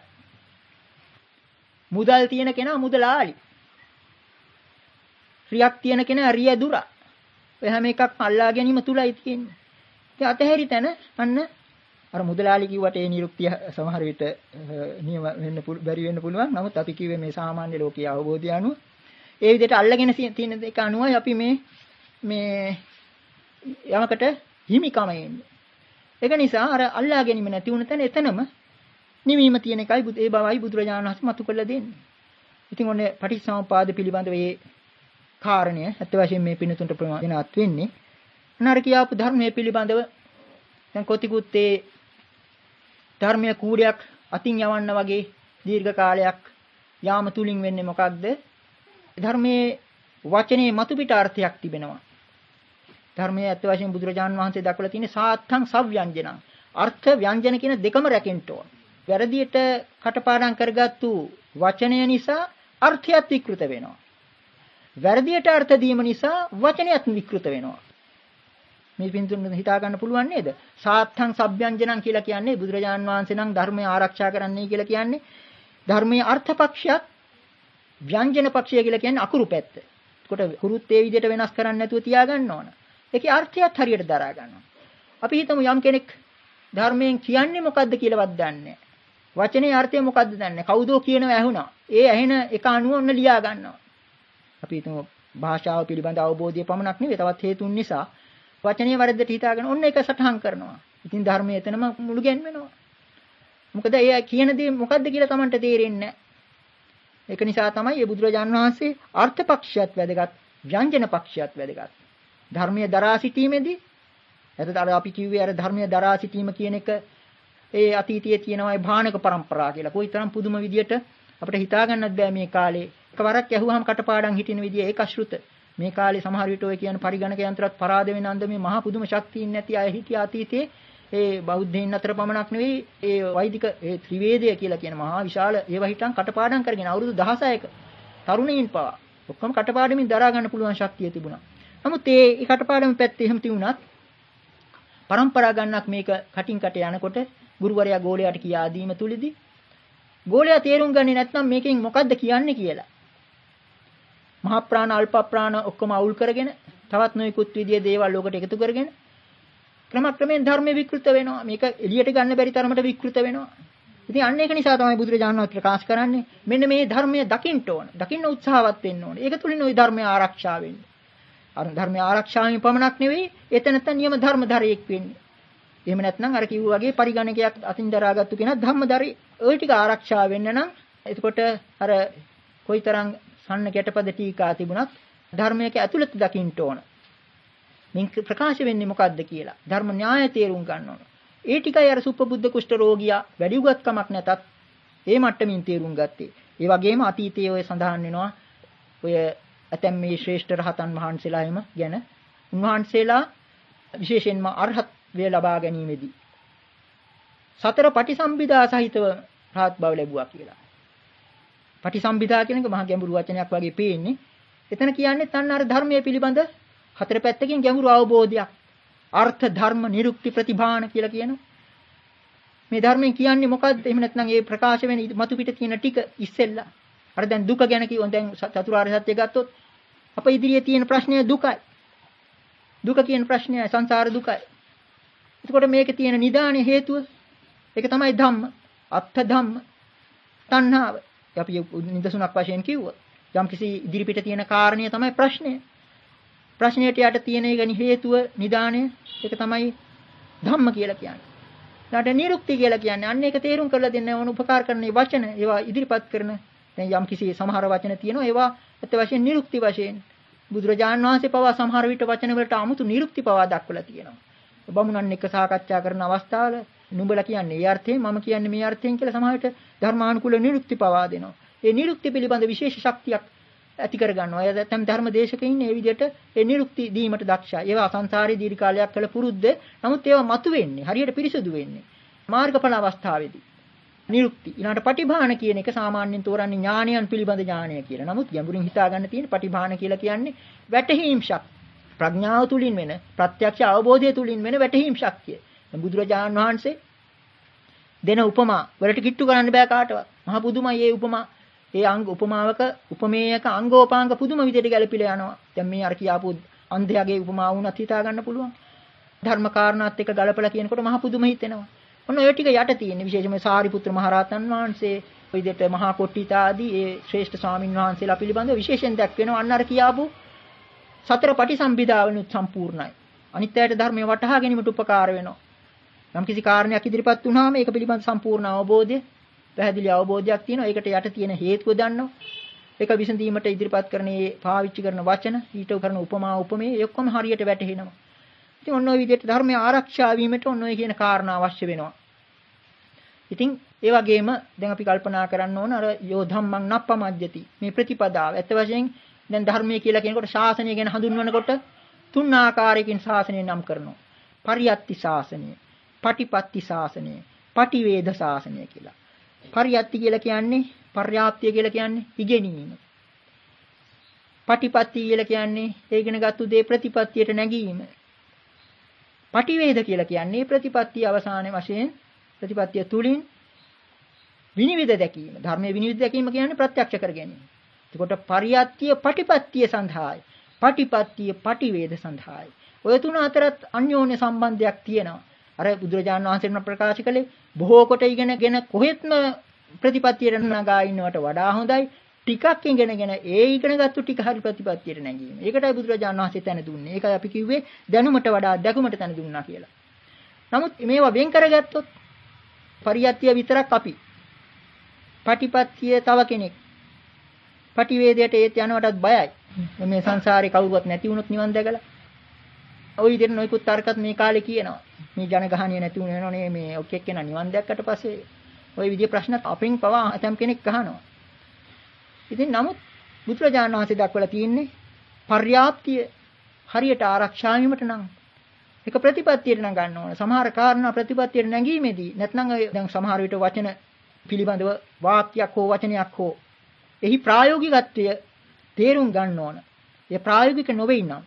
B: මුදල් තියෙන කෙනා මුදලාලි. රියක් තියෙන කෙනා රිය දුර. ඔය හැම එකක්ම අල්ලා ගැනීම තුලයි තියෙන්නේ. ඉතින් අතහැරි තැන අන්න අර මුදලාලි කිව්වට ඒ නිරුක්තිය සමහර විට නියම වෙන්න බැරි වෙන්න පුළුවන්. නමුත් අපි කිව්වේ මේ සාමාන්‍ය ලෝකීය අවබෝධය අනුව ඒ විදිහට අල්ලගෙන තියෙන එක අනුවයි අපි මේ මේ යමකට හිමිකම එන්නේ. ඒක නිසා අර අල්ලා ගැනීම නැති වුණ තැන එතනම නිවීම තියෙන එකයි ඒ බවයි බුදුරජාණන් වහන්සේ මතු කරලා දෙන්නේ. ඉතින් ඔන්නේ පටිච්චසමුපාද පිළිබඳව මේ කාරණය අත් වශයෙන් මේ පිනතුන්ට ප්‍රමාණවත් වෙන්නේ. අනාර කියාපු ධර්මයේ පිළිබඳව දැන් කොතිකුත් ඒ ධර්මයේ කූඩයක් අතින් යවන්න වගේ දීර්ඝ කාලයක් යාම තුලින් වෙන්නේ මොකක්ද? ධර්මයේ වචනේ මතු පිට අර්ථයක් තිබෙනවා. ධර්මයේ අත් වශයෙන් බුදුරජාන් වහන්සේ දක්වලා තියෙන සාත්තං සව්‍යංජනං අර්ථ ව්‍යංජන කියන දෙකම රැකෙන්න ඕන. වැරදියට කටපාඩම් කරගත්තු වචනය නිසා අර්ථයත් විකෘත වෙනවා. වැරදියට අර්ථ දීම නිසා වචනයත් විකෘත වෙනවා. මේ පින්තුන් හිතා ගන්න පුළුවන් නේද? සාත්තං සව්‍යංජනං කියලා කියන්නේ බුදුරජාන් වහන්සේ නම් ධර්මය ආරක්ෂා කරන්නයි කියලා කියන්නේ ධර්මයේ අර්ථ පක්ෂයත් ව්‍යංජන පක්ෂය කියලා කියන්නේ අකුරු පැත්ත. ඒකට කුරුත් ඒ විදිහට වෙනස් කරන්නේ නැතුව තියා ගන්න ඕන. ඒකේ අර්ථයත් හරියට දරා ගන්නවා. අපි හිතමු යම් කෙනෙක් ධර්මයෙන් කියන්නේ මොකද්ද කියලාවත් දන්නේ නැහැ. වචනේ අර්ථය මොකද්ද දන්නේ නැහැ. කවුදෝ කියනවා ඇහුණා. ඒ ඇහෙන එක අනුව ඔන්න ලියා ගන්නවා. අපි හිතමු භාෂාව පිළිබඳ අවබෝධය පමණක් නෙවෙයි තවත් හේතුන් නිසා වචනේ වරද්දට හිතාගෙන ඔන්න ඒක සටහන් කරනවා. ඉතින් ධර්මයේ එතනම මුළු ගැන්වෙනවා. මොකද ඒ කියන දේ මොකද්ද කියලා Tamanට තේරෙන්නේ නැහැ. ඒක නිසා තමයි මේ බුදුරජාණන් වහන්සේ අර්ථ පක්ෂයත් වැදගත්, ව්‍යංජන පක්ෂයත් වැදගත්. ධර්මයේ දරා සිටීමේදී එතකොට අර අපි කිව්වේ අර ධර්මයේ දරා සිටීම කියන එක ඒ අතීතයේ තියෙනවා ඒ භාණක પરම්පරාව කියලා. කොයිතරම් පුදුම විදියට අපිට හිතා ගන්නත් බෑ මේ කාලේ. එකවරක් ඇහුවාම කටපාඩම් හිටින විදිය ඒක අශෘත. මේ කාලේ සමහර විට ඔය කියන පරිගණක යන්ත්‍රات පරාද වෙන අන්ද මේ මහා පුදුම ශක්තියින් නැති අය හිටිය අතීතයේ ඒ බෞද්ධයින් අතර පමණක් නෙවෙයි ඒ වෛදික ඒ ත්‍රිවේදය කියලා කියන මහා විශාල ඒවා හිටන් කටපාඩම් කරගෙන අවුරුදු දහසයක තරුණයින් පවා ඔක්කොම කටපාඩමින් දරා ගන්න පුළුවන් ශක්තිය තිබුණා. නමුත් ඒ කටපාඩම පැත්තේ එහෙම තිබුණත් પરම්පරා ගන්නක් මේක කටින් කට යනකොට ගුරුවරයා ගෝලයාට කියා දීම තුලදී ගෝලයා තේරුම් ගන්නේ නැත්නම් මේකෙන් මොකද්ද කියන්නේ කියලා. මහා ප්‍රාණ අල්ප ප්‍රාණ ඔක්කොම අවුල් කරගෙන තවත් නොයෙකුත් විදිය දේවල් ලෝකට එකතු කරගෙන ක්‍රමක්‍රමයෙන් ධර්මයේ විකෘත වෙනවා. මේක එළියට ගන්න බැරි තරමට විකෘත වෙනවා. ඉතින් අන්න ඒක නිසා තමයි බුදුරජාණන් වහන්සේ ප්‍රකාශ කරන්නේ මෙන්න මේ ධර්මය දකින්න ඕන. දකින්න උත්සාහවත් වෙන්න ඕන. ඒක තුලින් ওই ධර්මය ආරක්ෂා වෙන්නේ. අර ධර්මය ආරක්ෂාවෙන් පමණක් නෙවෙයි එතන නැත්නම් නියම ධර්මධරයෙක් වෙන්නේ. එහෙම නැත්නම් අර කිව්වා වගේ පරිගණකයක් අතින් දරාගත්තු කෙනා ධම්මධරී. ওই ටික ආරක්ෂා වෙන්න නම් එතකොට අර කොයිතරම් සಣ್ಣ ගැටපද ටීකා තිබුණත් ධර්මයක ඇතුළත දකින්න ඕන. මින් ප්‍රකාශ වෙන්නේ මොකද්ද කියලා ධර්ම න්‍යාය තේරුම් ගන්න ඕන. ඒ ටිකයි අර සුප්පබුද්ධ කුෂ්ඨ රෝගියා වැඩි උගත්කමක් නැතත් ඒ මට්ටමින් තේරුම් ගත්තේ. ඒ වගේම අතීතයේ ඔය සඳහන් වෙනවා ඔය ඇතැම් මේ ශ්‍රේෂ්ඨ රහතන් වහන්සේලා එම ගැන උන්වහන්සේලා විශේෂයෙන්ම අරහත් වේ ලබා ගැනීමේදී සතර පටිසම්භිදා සහිතව රහත් බව ලැබුවා කියලා. පටිසම්භිදා කියන එක මහා ගැඹුරු වචනයක් වගේ පේන්නේ. එතන කියන්නේ තන්න අර ධර්මයේ පිළිබඳ හතර පැත්තකින් ගැඹුරු අවබෝධයක්. අර්ථ ධර්ම නිරුක්ති ප්‍රතිභාන කියලා කියනවා. මේ ධර්මයෙන් කියන්නේ මොකද්ද? එහෙම නැත්නම් ඒ ප්‍රකාශ වෙන මතු පිට තියෙන ටික ඉස්සෙල්ලා. අර දැන් දුක ගැන කියවන දැන් චතුරාර්ය සත්‍ය ගත්තොත් අප ඉදිරියේ තියෙන ප්‍රශ්නය දුකයි. දුක කියන ප්‍රශ්නය සංසාර දුකයි. එතකොට මේකේ තියෙන නිදානේ හේතුව ඒක තමයි ධම්ම. අත්ථ ධම්ම. තණ්හාව. අපි නිදසුනක් වශයෙන් කිව්වොත් යම් කිසි ඉදිරිපිට තියෙන කාරණය තමයි ප්‍රශ්නය. ප්‍රශ්නයට යට තියෙන එක හේතුව නිදාණය ඒක තමයි ධම්ම කියලා කියන්නේ. ඊට නිරුක්ති කියලා කියන්නේ අන්න ඒක තේරුම් කරලා දෙන්න ඕන උපකාර කරන වචන ඒවා ඉදිරිපත් කරන දැන් යම් කිසි සමහර වචන තියෙනවා ඒවා අත් වශයෙන් නිරුක්ති වශයෙන් බුදුරජාණන් වහන්සේ පවා සමහර විට වචන වලට 아무තු නිරුක්ති පවා දක්වලා තියෙනවා. බමුණන් එක්ක සාකච්ඡා කරන අවස්ථාවල නුඹලා කියන්නේ මේ අර්ථයෙන් මම කියන්නේ මේ අර්ථයෙන් කියලා සමහර විට ධර්මානුකූල නිරුක්ති පවා දෙනවා. ඒ නිරුක්ති පිළිබඳ විශේෂ ශක්තියක් ඇති කර ගන්නවා. ඒ දැන් ධර්ම දේශකයින් මේ විදිහට ඒ නිරුක්ති දීමට දක්ෂයි. ඒවා සංසාරේ දීර්ඝ කාලයක් කළ පුරුද්ද. නමුත් ඒවා මතු වෙන්නේ හරියට පිරිසුදු වෙන්නේ මාර්ගඵල අවස්ථාවේදී. නිරුක්ති. ඊළඟට පටිභාන කියන එක සාමාන්‍යයෙන් තෝරන්නේ ඥානයන් පිළිබඳ ඥානය කියලා. නමුත් ගැඹුරින් හිතා ගන්න තියෙන පටිභාන කියලා කියන්නේ වැටහීම් ශක්තිය. ප්‍රඥාව තුලින් වෙන ප්‍රත්‍යක්ෂ අවබෝධය තුලින් වෙන වැටහීම් ශක්තිය. දැන් බුදුරජාණන් වහන්සේ දෙන උපමා වලට කිට්ටු කරන්න බෑ කාටවත්. මහා පුදුමයි මේ උපමා. ඒ අංග උපමාවක උපමේයක අංගෝපාංග පුදුම විදිහට ගැලපිලා යනවා. දැන් මේ අර කියාපු අන්ධයාගේ උපමා වුණත් හිතා ගන්න පුළුවන්. ධර්ම කාරණාත් එක්ක ගලපලා කියනකොට මහා පුදුම හිතෙනවා. ඔන්න ඔය ටික යට තියෙන විශේෂයෙන්ම සාරිපුත්‍ර මහරහතන් වහන්සේ ඔය විදිහට මහා කොට්ටිත ආදී ඒ ශ්‍රේෂ්ඨ ස්වාමින් වහන්සේලා පිළිබඳව විශේෂයෙන් දැක්වෙනවා. අන්න අර කියාපු සතර පටිසම්භිදාවනුත් සම්පූර්ණයි. අනිත් ඇයට ධර්මයේ වටහා ගැනීමට උපකාර වෙනවා. යම් කිසි කාරණයක් ඉදිරිපත් වුණාම ඒක පිළිබඳ සම්පූර්ණ අවබෝධය පැහැදිලි අවබෝධයක් තියෙනවා. ඒකට යට තියෙන හේතුව දන්නවා. ඒක විසඳීමට ඉදිරිපත් කරන මේ පාවිච්චි කරන වචන, ඊට කරන උපමා උපමේ ඒ ඔක්කොම හරියට වැටහෙනවා. ඉතින් ඔන්න ඔය විදිහට ධර්මයේ ආරක්ෂා වීමට ඔන්න ඔය කියන කාරණා අවශ්‍ය වෙනවා. ඉතින් ඒ වගේම දැන් අපි කල්පනා කරන්න ඕන අර යෝ ධම්මං නප්පමජ්ජති මේ ප්‍රතිපදාව. ඇත්ත වශයෙන් දැන් ධර්මයේ කියලා කියනකොට ශාසනය ගැන හඳුන්වනකොට තුන් ආකාරයකින් ශාසනය නම් කරනවා. පරියත්ති ශාසනය, පටිපත්ති ශාසනය, පටිවේද ශාසනය කියලා. පරියත්ති කියලා කියන්නේ පර්යාප්තිය කියලා කියන්නේ ඉගෙනීම. පටිපත්ති කියලා කියන්නේ ඒ ඉගෙනගත්තු දේ ප්‍රතිපත්තියට නැගීම. පටිවේද කියලා කියන්නේ ප්‍රතිපත්තිය අවසානයේ වශයෙන් ප්‍රතිපත්තිය තුලින් විනිවිද දැකීම. ධර්මයේ විනිවිද දැකීම කියන්නේ ප්‍රත්‍යක්ෂ කර ගැනීම. එතකොට පරියත්තිය පටිපත්තිය සඳහායි. පටිපත්තිය පටිවේද සඳහායි. ඔය තුන අතරත් අන්‍යෝන්‍ය සම්බන්ධයක් තියෙනවා. අර බුදුරජාණන් වහන්සේ ප්‍රකාශ කළේ බොහෝ කොට ඉගෙනගෙන කොහෙත්ම ප්‍රතිපත්තියට නගා ඉන්නවට වඩා හොඳයි ටිකක් ඉගෙනගෙන ඒ ඉගෙනගත්තු ටික හරි ප්‍රතිපත්තියට නැගීම. ඒකටයි බුදුරජාණන් වහන්සේ තැන දුන්නේ. ඒකයි අපි කිව්වේ දැනුමට වඩා දැකුමට තැන දුන්නා කියලා. නමුත් මේවා වෙන් කරගත්තොත් පරියත්තිය විතරක් අපි. පටිපත්තිය තව කෙනෙක්. පටිවේදයට ඒත් යනවටත් බයයි. මේ සංසාරේ කවුරුවත් නැති වුණොත් නිවන් දැකලා. ওই විදිහට නොයිකුත් තර්කත් මේ කාලේ කියනවා. මේ ජනගහණිය නැති වුණේ මේ ඔක් එක්කෙනා නිවන් දැක්කට පස්සේ ওই විදිහේ ප්‍රශ්නත් අපෙන් පවා ඇතම් කෙනෙක් අහනවා. ඉතින් නමුත් බුදුරජාණන් වහන්සේ දක්වලා තියෙන්නේ පර්යාප්තිය හරියට ආරක්ෂා වීමට නම් ඒක ප්‍රතිපත්තියට නම් ගන්න ඕන. සමහර කාරණා ප්‍රතිපත්තියට නැගීමේදී නැත්නම් දැන් සමහර විට වචන පිළිබඳව වාක්‍යයක් හෝ වචනයක් හෝ එහි ප්‍රායෝගිකත්වය තේරුම් ගන්න ඕන. ඒ ප්‍රායෝගික නොවේ නම්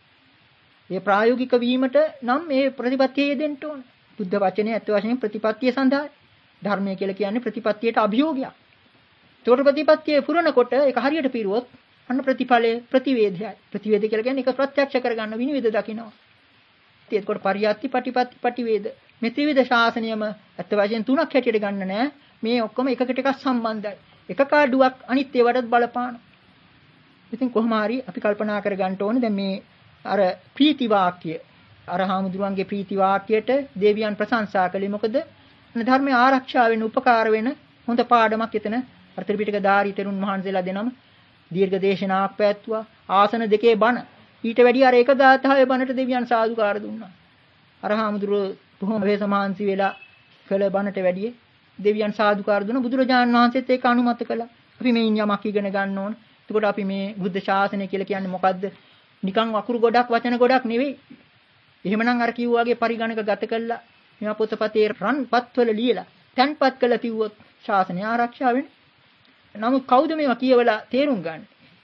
B: ඒ ප්‍රායෝගික වීමට නම් මේ ප්‍රතිපත්තිය යෙදෙන්න ඕන. බුද්ධ වචනේ ඇත්ත වශයෙන්ම ප්‍රතිපත්තිය සඳහා ධර්මය කියලා කියන්නේ ප්‍රතිපත්තියට අභියෝගයක්. ඒතකොට ප්‍රතිපත්තිය පුරනකොට ඒක හරියට පිරුවොත් අන්න ප්‍රතිඵලය ප්‍රතිවේදයයි. ප්‍රතිවේද කියලා කියන්නේ ඒක ප්‍රත්‍යක්ෂ කරගන්න විනිවිද දකින්නවා. ඒකකොට පරියත්ති පටිපත්ති පටිවේද මේ ත්‍රිවිධ ශාසනයම ඇත්ත වශයෙන් තුනක් හැටියට ගන්න නෑ. මේ ඔක්කොම එකකට එකක් සම්බන්ධයි. එක කාඩුවක් අනිත් ඒවටත් බලපානවා. ඉතින් කොහොම හරි අපි කල්පනා කරගන්න ඕනේ දැන් මේ අර ප්‍රීති වාක්‍ය අර හාමුදුරුවන්ගේ ප්‍රීති වාක්‍යයට දෙවියන් ප්‍රශංසා කළේ මොකද? ධර්මයේ ආරක්ෂා වෙන උපකාර වෙන හොඳ පාඩමක් එතන අර ත්‍රිපිටක ධාරී තෙරුන් වහන්සේලා දෙනම දීර්ඝ දේශනාවක් පැවැත්තුවා. ආසන දෙකේ බණ ඊට වැඩි අර එක ගාථාවේ බණට දෙවියන් සාදුකාර දුන්නා. අර හාමුදුරුවෝ බොහොම වේසමාංශි වෙලා කළ බණට වැඩි දෙවියන් සාදුකාර දුන බුදුරජාණන් වහන්සේත් ඒක අනුමත කළා. අපි මේ යමක් ඉගෙන ගන්න ඕන. එතකොට අපි මේ බුද්ධ ශාසනය කියලා කියන්නේ මොකද්ද? නිකන් වකුරු ගොඩක් වචන ගොඩක් නෙවෙයි. එහෙමනම් අර කිව්වා වගේ පරිගණක ගත කළා. මේවා පොතපතේ රන්පත්වල ලියලා තැන්පත් කළා කිව්වොත් ශාසනය ආරක්ෂා වෙන්නේ. නමුත් කවුද මේවා කියවලා තේරුම් ගන්න?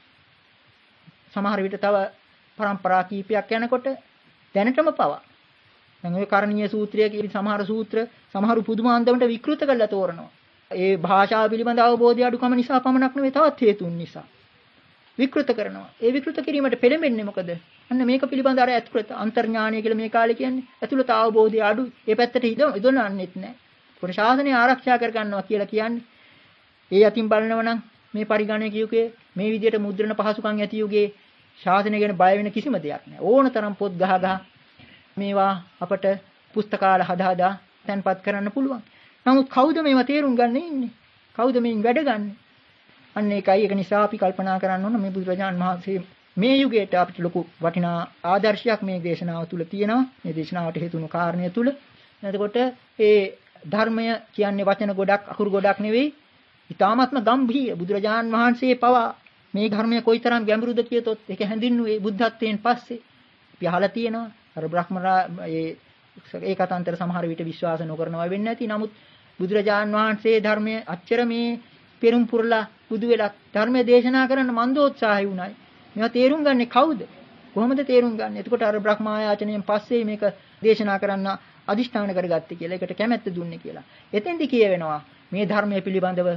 B: සමහර විට තව પરම්පරා කීපයක් යනකොට දැනටම පවා. දැන් ඔය කරණීය සූත්‍රය කියන සමහර සූත්‍ර සමහරු පුදුම අන්දමට විකෘත කරලා තෝරනවා. ඒ භාෂාව පිළිබඳ අවබෝධය අඩුකම නිසා පමණක් නෙවෙයි තවත් හේතුන් නිසා. විකෘත කරනවා. ඒ විකෘත කිරීමට පෙළඹෙන්නේ මොකද? අන්න මේක පිළිබඳ අර ඇතුළත අන්තර්ඥානය කියලා මේ කාලේ කියන්නේ. ඇතුළත අවබෝධය අඩුයි. ඒ පැත්තට ඉදොනන්නෙත් නැහැ. පොර ශාසනය ආරක්ෂා කර ගන්නවා කියලා කියන්නේ. ඒ අතින් බලනව නම් මේ පරිගණක යුගයේ මේ විදිහට මුද්‍රණ පහසුකම් ඇති යුගයේ ශාසනය ගැන බය වෙන කිසිම දෙයක් නැහැ. ඕනතරම් පොත් ගහ ගහ මේවා අපට පුස්තකාල හදා හදා තැන්පත් කරන්න පුළුවන්. නමුත් කවුද මේවා තේරුම් ගන්න ඉන්නේ? කවුද මේන් වැඩ ගන්න? අන්න ඒකයි ඒක නිසා අපි කල්පනා කරන්න ඕන මේ බුදුරජාණන් වහන්සේ මේ යුගයට අපිට ලොකු වටිනා ආදර්ශයක් මේ දේශනාව තුළ තියෙනවා. මේ දේශනාවට හේතුණු කාරණය තුළ. එතකොට ඒ ධර්මය කියන්නේ වචන ගොඩක් අකුරු ගොඩක් නෙවෙයි. ඊ타ත්ම ගම්භීර බුදුරජාණන් වහන්සේ පවා මේ ධර්මය කොයිතරම් ගැඹුරුද කියතොත් ඒක හැඳින්නුවේ බුද්ධත්වයෙන් පස්සේ. අපි අහලා තියෙනවා. අර බ්‍රහ්මරා ඒ ඒකතන්තර සමහර විට විශ්වාස නොකරනවා වෙන්නේ නැති. නමුත් බුදුරජාණන් වහන්සේ ධර්මයේ අච්චර මේ පෙරම් පුරලා බුදු වෙලා ධර්මයේ දේශනා කරන්න මන්දෝත්සාහය වුණයි. මේවා තේරුම් ගන්නේ කවුද? කොහොමද තේරුම් ගන්නේ? එතකොට අර බ්‍රහ්මායාචනයෙන් පස්සේ මේක දේශනා කරන්න අදිෂ්ඨාන කරගත්තේ කියලා. ඒකට කැමැත්ත දුන්නේ කියලා. එතෙන්දි කියවෙනවා මේ ධර්මයේ පිළිබඳව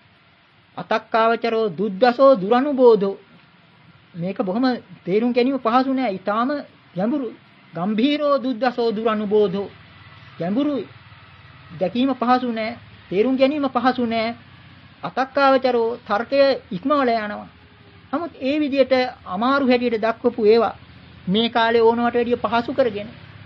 B: අතක්කාවචරෝ දුද්දසෝ දුරනුබෝධෝ මේක බොහොම තේරුම් ගැනීම පහසු නෑ. ඊටාම ගැඹුරුයි. ගම්භීරෝ දුද්දසෝ දුරනුබෝධෝ ගැඹුරුයි. දැකීම පහසු නෑ. තේරුම් ගැනීම පහසු නෑ. අතක්කාවචරෝ තර්කය ඉක්මවලා යනවා. නමුත් ඒ විදිහට අමාරු හැටියට දක්වපු ඒවා මේ කාලේ ඕනවට වැඩිය පහසු කරගෙන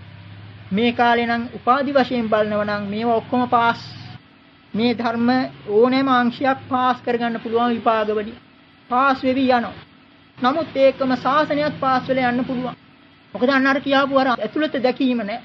B: මේ කාලේ නම් උපාධි වශයෙන් බලනවා නම් මේවා ඔක්කොම පාස් මේ ධර්ම ඕනෑම අංශයක් පාස් කරගන්න පුළුවන් විභාගවලින් පාස් වෙවි යනවා. නමුත් ඒකම ශාසනයත් පාස් වෙලා යන්න පුළුවන්. මොකද අන්න අර කියාපු අර ඇතුළත දැකීම නෑ.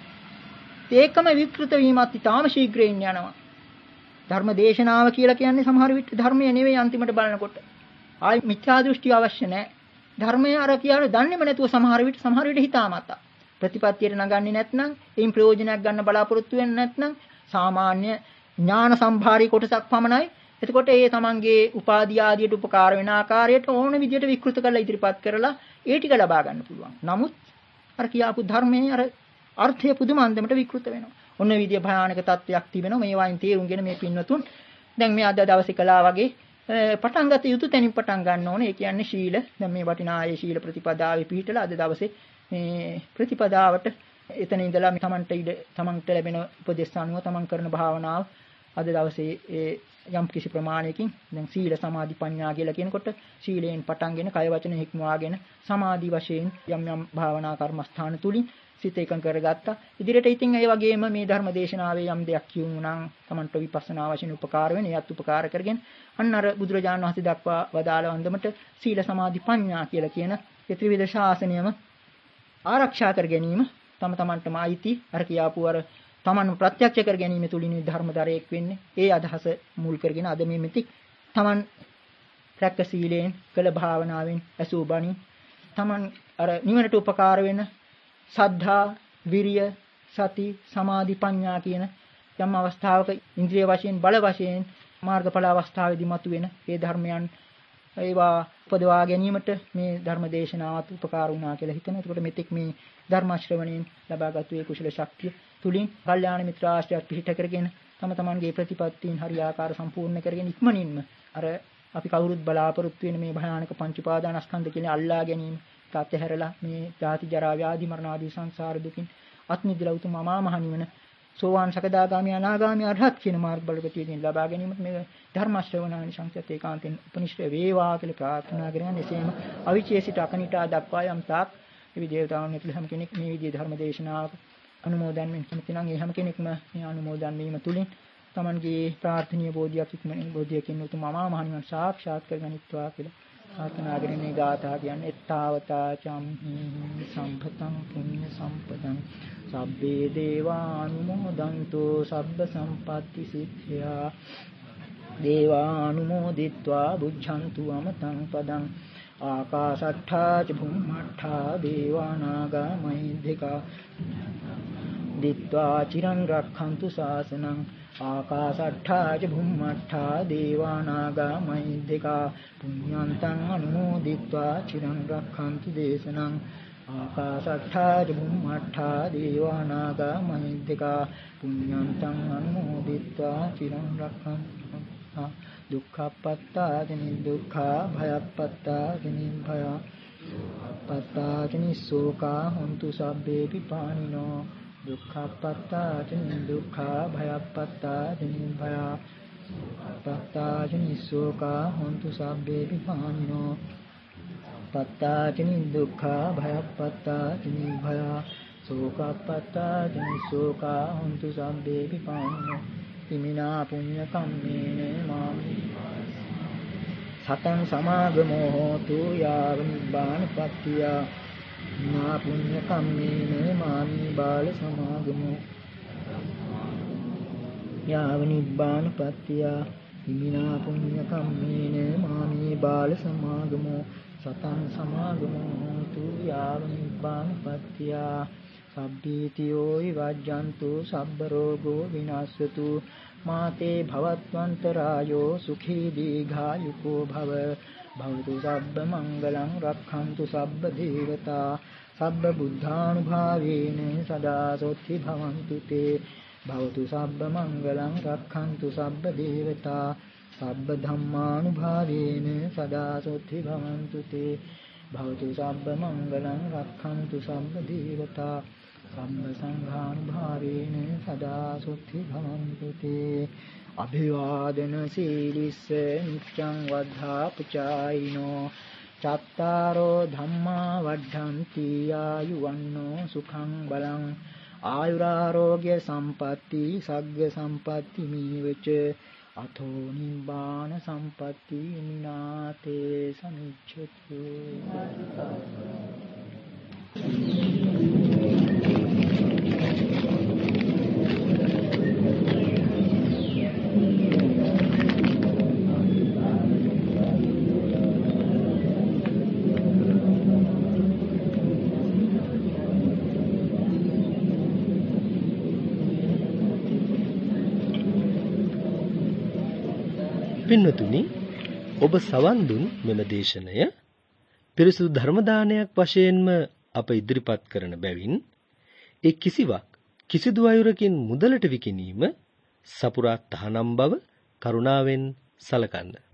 B: ඒකම විකෘත වීමත් ඉතාම ශීඝ්‍රයෙන් යනවා. ධර්ම දේශනාව කියලා කියන්නේ සමහර විට ධර්මය නෙවෙයි අන්තිමට බලනකොට. ආයි මිත්‍යා දෘෂ්ටි අවශ්‍ය නැහැ. ධර්මය අර කියන්නේ දන්නේම නැතුව සමහර විට සමහර විට හිතාමතා. ප්‍රතිපත්තියට නගන්නේ නැත්නම්, එයින් ප්‍රයෝජනයක් ගන්න බලාපොරොත්තු වෙන්නේ නැත්නම් සාමාන්‍ය ඥාන සම්භාරී කොටසක් පමණයි. එතකොට ඒ තමන්ගේ උපාධිය ආදියට උපකාර වෙන ආකාරයට ඕන විදියට විකෘත කරලා ඉදිරිපත් කරලා ඒ ටික ලබා ගන්න පුළුවන්. නමුත් අර කියාපු ධර්මයේ අර අර්ථය පුදුම අන්දමට විකෘත වෙනවා. ඔන්න විදිය භයානක තත්වයක් තිබෙනවා. මේ වයින් තේරුම්ගෙන මේ පින්වතුන් දැන් මේ අද දවසේ කළා වගේ පටන් ගත යුතු තැනින් පටන් ගන්න ඕනේ. ඒ කියන්නේ ශීල. දැන් මේ වටිනා ඒ ශීල ප්‍රතිපදාවේ පිහිටලා අද දවසේ මේ ප්‍රතිපදාවට එතන ඉඳලා මේ තමන්ට ඉඩ තමන්ට ලැබෙන උපදේශ අනුව තමන් කරන භාවනාව අද දවසේ ඒ යම් කිසි ප්‍රමාණයකින් දැන් සීල සමාධි ප්‍රඥා කියලා කියනකොට සීලයෙන් පටන්ගෙන කය වචන හික්මවාගෙන සමාධි වශයෙන් යම් යම් භාවනා කර්මස්ථාන තුලින් සිත එකඟ කරගත්තා. ඉදිරියට ඉතින් ඒ වගේම මේ ධර්ම දේශනාවේ යම් දෙයක් කියුණු නම් තමන්ට විපස්සනා වශයෙන් උපකාර වෙන ඒත් උපකාර කරගෙන අන්න අර බුදුරජාණන් වහන්සේ දක්වා වදාළ වන්දමට සීල සමාධි ප්‍රඥා කියලා කියන ඒ ත්‍රිවිධ ශාසනයම ආරක්ෂා කර ගැනීම තම තමන්ටම අයිති අර කියාපු අර තමන් ප්‍රත්‍යක්ෂ කර ගැනීම තුලින් ධර්මදරයක් වෙන්නේ. ඒ අදහස මුල් කරගෙන අද මේ මෙතික් තමන් රැක්ක සීලයෙන් කළ භාවනාවෙන් ඇසූ බණින් තමන් අර නිවනට උපකාර වෙන සද්ධා, විරිය, සති, සමාධි, ප්‍රඥා කියන යම් අවස්ථාවක ඉන්ද්‍රිය වශයෙන් බල වශයෙන් මාර්ගඵල අවස්ථාවේදී මතුවෙන ඒ ධර්මයන් ඒවා උපදවා ගැනීමට මේ ධර්ම දේශනාවත් උපකාර වුණා කියලා හිතනවා. එතකොට මෙතෙක් මේ ධර්ම ශ්‍රවණයෙන් ලබාගත් ඒ කුසල ශක්තිය තුලින් කල්යාණ මිත්‍ර ආශ්‍රයත් පිහිට කරගෙන තම තමන්ගේ ප්‍රතිපත්තීන් හරියාකාර සම්පූර්ණ කරගෙන ඉක්මනින්ම අර අපි කවුරුත් බලාපොරොත්තු වෙන මේ භයානක පංච උපාදානස්කන්ධ කියන අල්ලා ගැනීම තාත්‍යහැරලා මේ ජාති ජරා ව්‍යාධි මරණ ආදී සංසාර දුකින් අත් මිදලා උතුම් අමා මහ නිවන සෝවාන් සකදාගාමී අනාගාමී අරහත් කියන මාර්ග බලපතියෙන් ලබා ගැනීමත් මේ ධර්ම ශ්‍රවණානි සංසත් ඒකාන්තෙන් උපනිශ්‍රය වේවා කියලා ප්‍රාර්ථනා කරගෙන එසේම අවිචේසිත අකනිටා දක්වා යම් තාක් මේ දේවතාවුන් ඇතුළු හැම කෙනෙක් මේ විදිහේ ධර්ම දේශනාවක අනුමෝදන් වෙන්න කැමති නම් ඒ හැම කෙනෙක්ම මේ අනුමෝදන් වීම තුලින් තමන්ගේ ප්‍රාර්ථනීය බෝධියක් ඉක්මනින් බෝධියකින් උතුම් අමා මහ නිවන් සාක්ෂාත් කරගනිත්වා කියලා ප්‍රාර්ථනා කරගෙන මේ ගාථා කියන්නේ එත්තාවතා චම්හි සම්පතං පුඤ්ඤ සම්පතං සබ්බේ දේවානුමෝදන්තෝ සබ්බ සම්පatti සිද්ධා දේවානුමෝදිත්වා බුද්ධන්තු අමතං පදං ආකාශට්ඨා ච භුම්මට්ඨා දේවානාගා මහිද්దికා දිත්වා චිරං රක්ඛන්තු ශාසනං ආකාශට්ඨා ච භුම්මට්ඨා දේවානාගා මහිද්దికා පුඤ්ඤන්තං අනුමෝදිත්වා චිරං රක්ඛන්තු දේශනං ආකාශට්ඨා ච භුම්මට්ඨා දේවානාගා මහිද්దికා පුඤ්ඤන්තං අනුමෝදිත්වා චිරං රක්ඛන්තු දුක්ඛප්පත්තාදිනි දුක්ඛා භයප්පත්තාදිනි භය පත්තාදිනි සෝකා හොන්තු සබ්බේ පිපානිනෝ දුක්ඛප්පත්තාදිනි දුක්ඛා භයප්පත්තාදිනි භය පත්තාදිනි සෝකා හොන්තු සබ්බේ පිපානිනෝ පත්තාදිනි දුක්ඛා භයප්පත්තාදිනි භය සෝකප්පත්තාදිනි සෝකා හොන්තු සබ්බේ පිපානිනෝ ඉමිනා පුඤ්ඤ කම්මේන මාමි සතං සමාගමෝ හෝතු යාව නිබ්බානපත්තිය නා පුඤ්ඤ කම්මේන මාමි බාල සමාගමෝ යාව නිබ්බානපත්තිය ඉමිනා පුඤ්ඤ කම්මේන මාමි බාල සමාගමෝ සතං සමාගමෝ හෝතු යාව නිබ්බානපත්තිය සබ්බීතියෝ විවජ්ජන්තු සබ්බ රෝගෝ විනාශතු මාතේ භවත්වන්තරායෝ සුඛී දීඝායුකෝ භව භවතු සබ්බ මංගලං රක්ඛන්තු සබ්බ දේවතා සබ්බ බුද්ධානුභාවේන සදා සොත්ති භවන්තු තේ භවතු සබ්බ මංගලං රක්ඛන්තු සබ්බ දේවතා සබ්බ ධම්මානුභාවේන සදා සොත්ති භවන්තු තේ භවතු සබ්බ මංගලං රක්ඛන්තු සබ්බ දේවතා සම්ම සංඝානුභාවේන සදා සොත්ති භවන්තු තේ අභිවාදන සීලිස්ස නිච්ඡං වද්ධා පුචායිනෝ චත්තාරෝ ධම්මා වඩ්ඩಂತಿ ආයුවන්නෝ සුඛං බලං ආයුරාෝග්‍ය සම්පatti සග්ග සම්පatti මීවච අතෝ නිබ්බාන සම්පatti මිනාතේ සමිච්ඡතු
C: පින්වතුනි, ඔබ සවන් දුන් මෙම දේශනය පිරිසුදු ධර්ම දානයක් වශයෙන්ම අප ඉදිරිපත් කරන බැවින් ඒ කිසිවක් කිසිදු අයුරකින් මුදලට විකිණීම සපුරා තහනම් බව කරුණාවෙන් සලකන්න.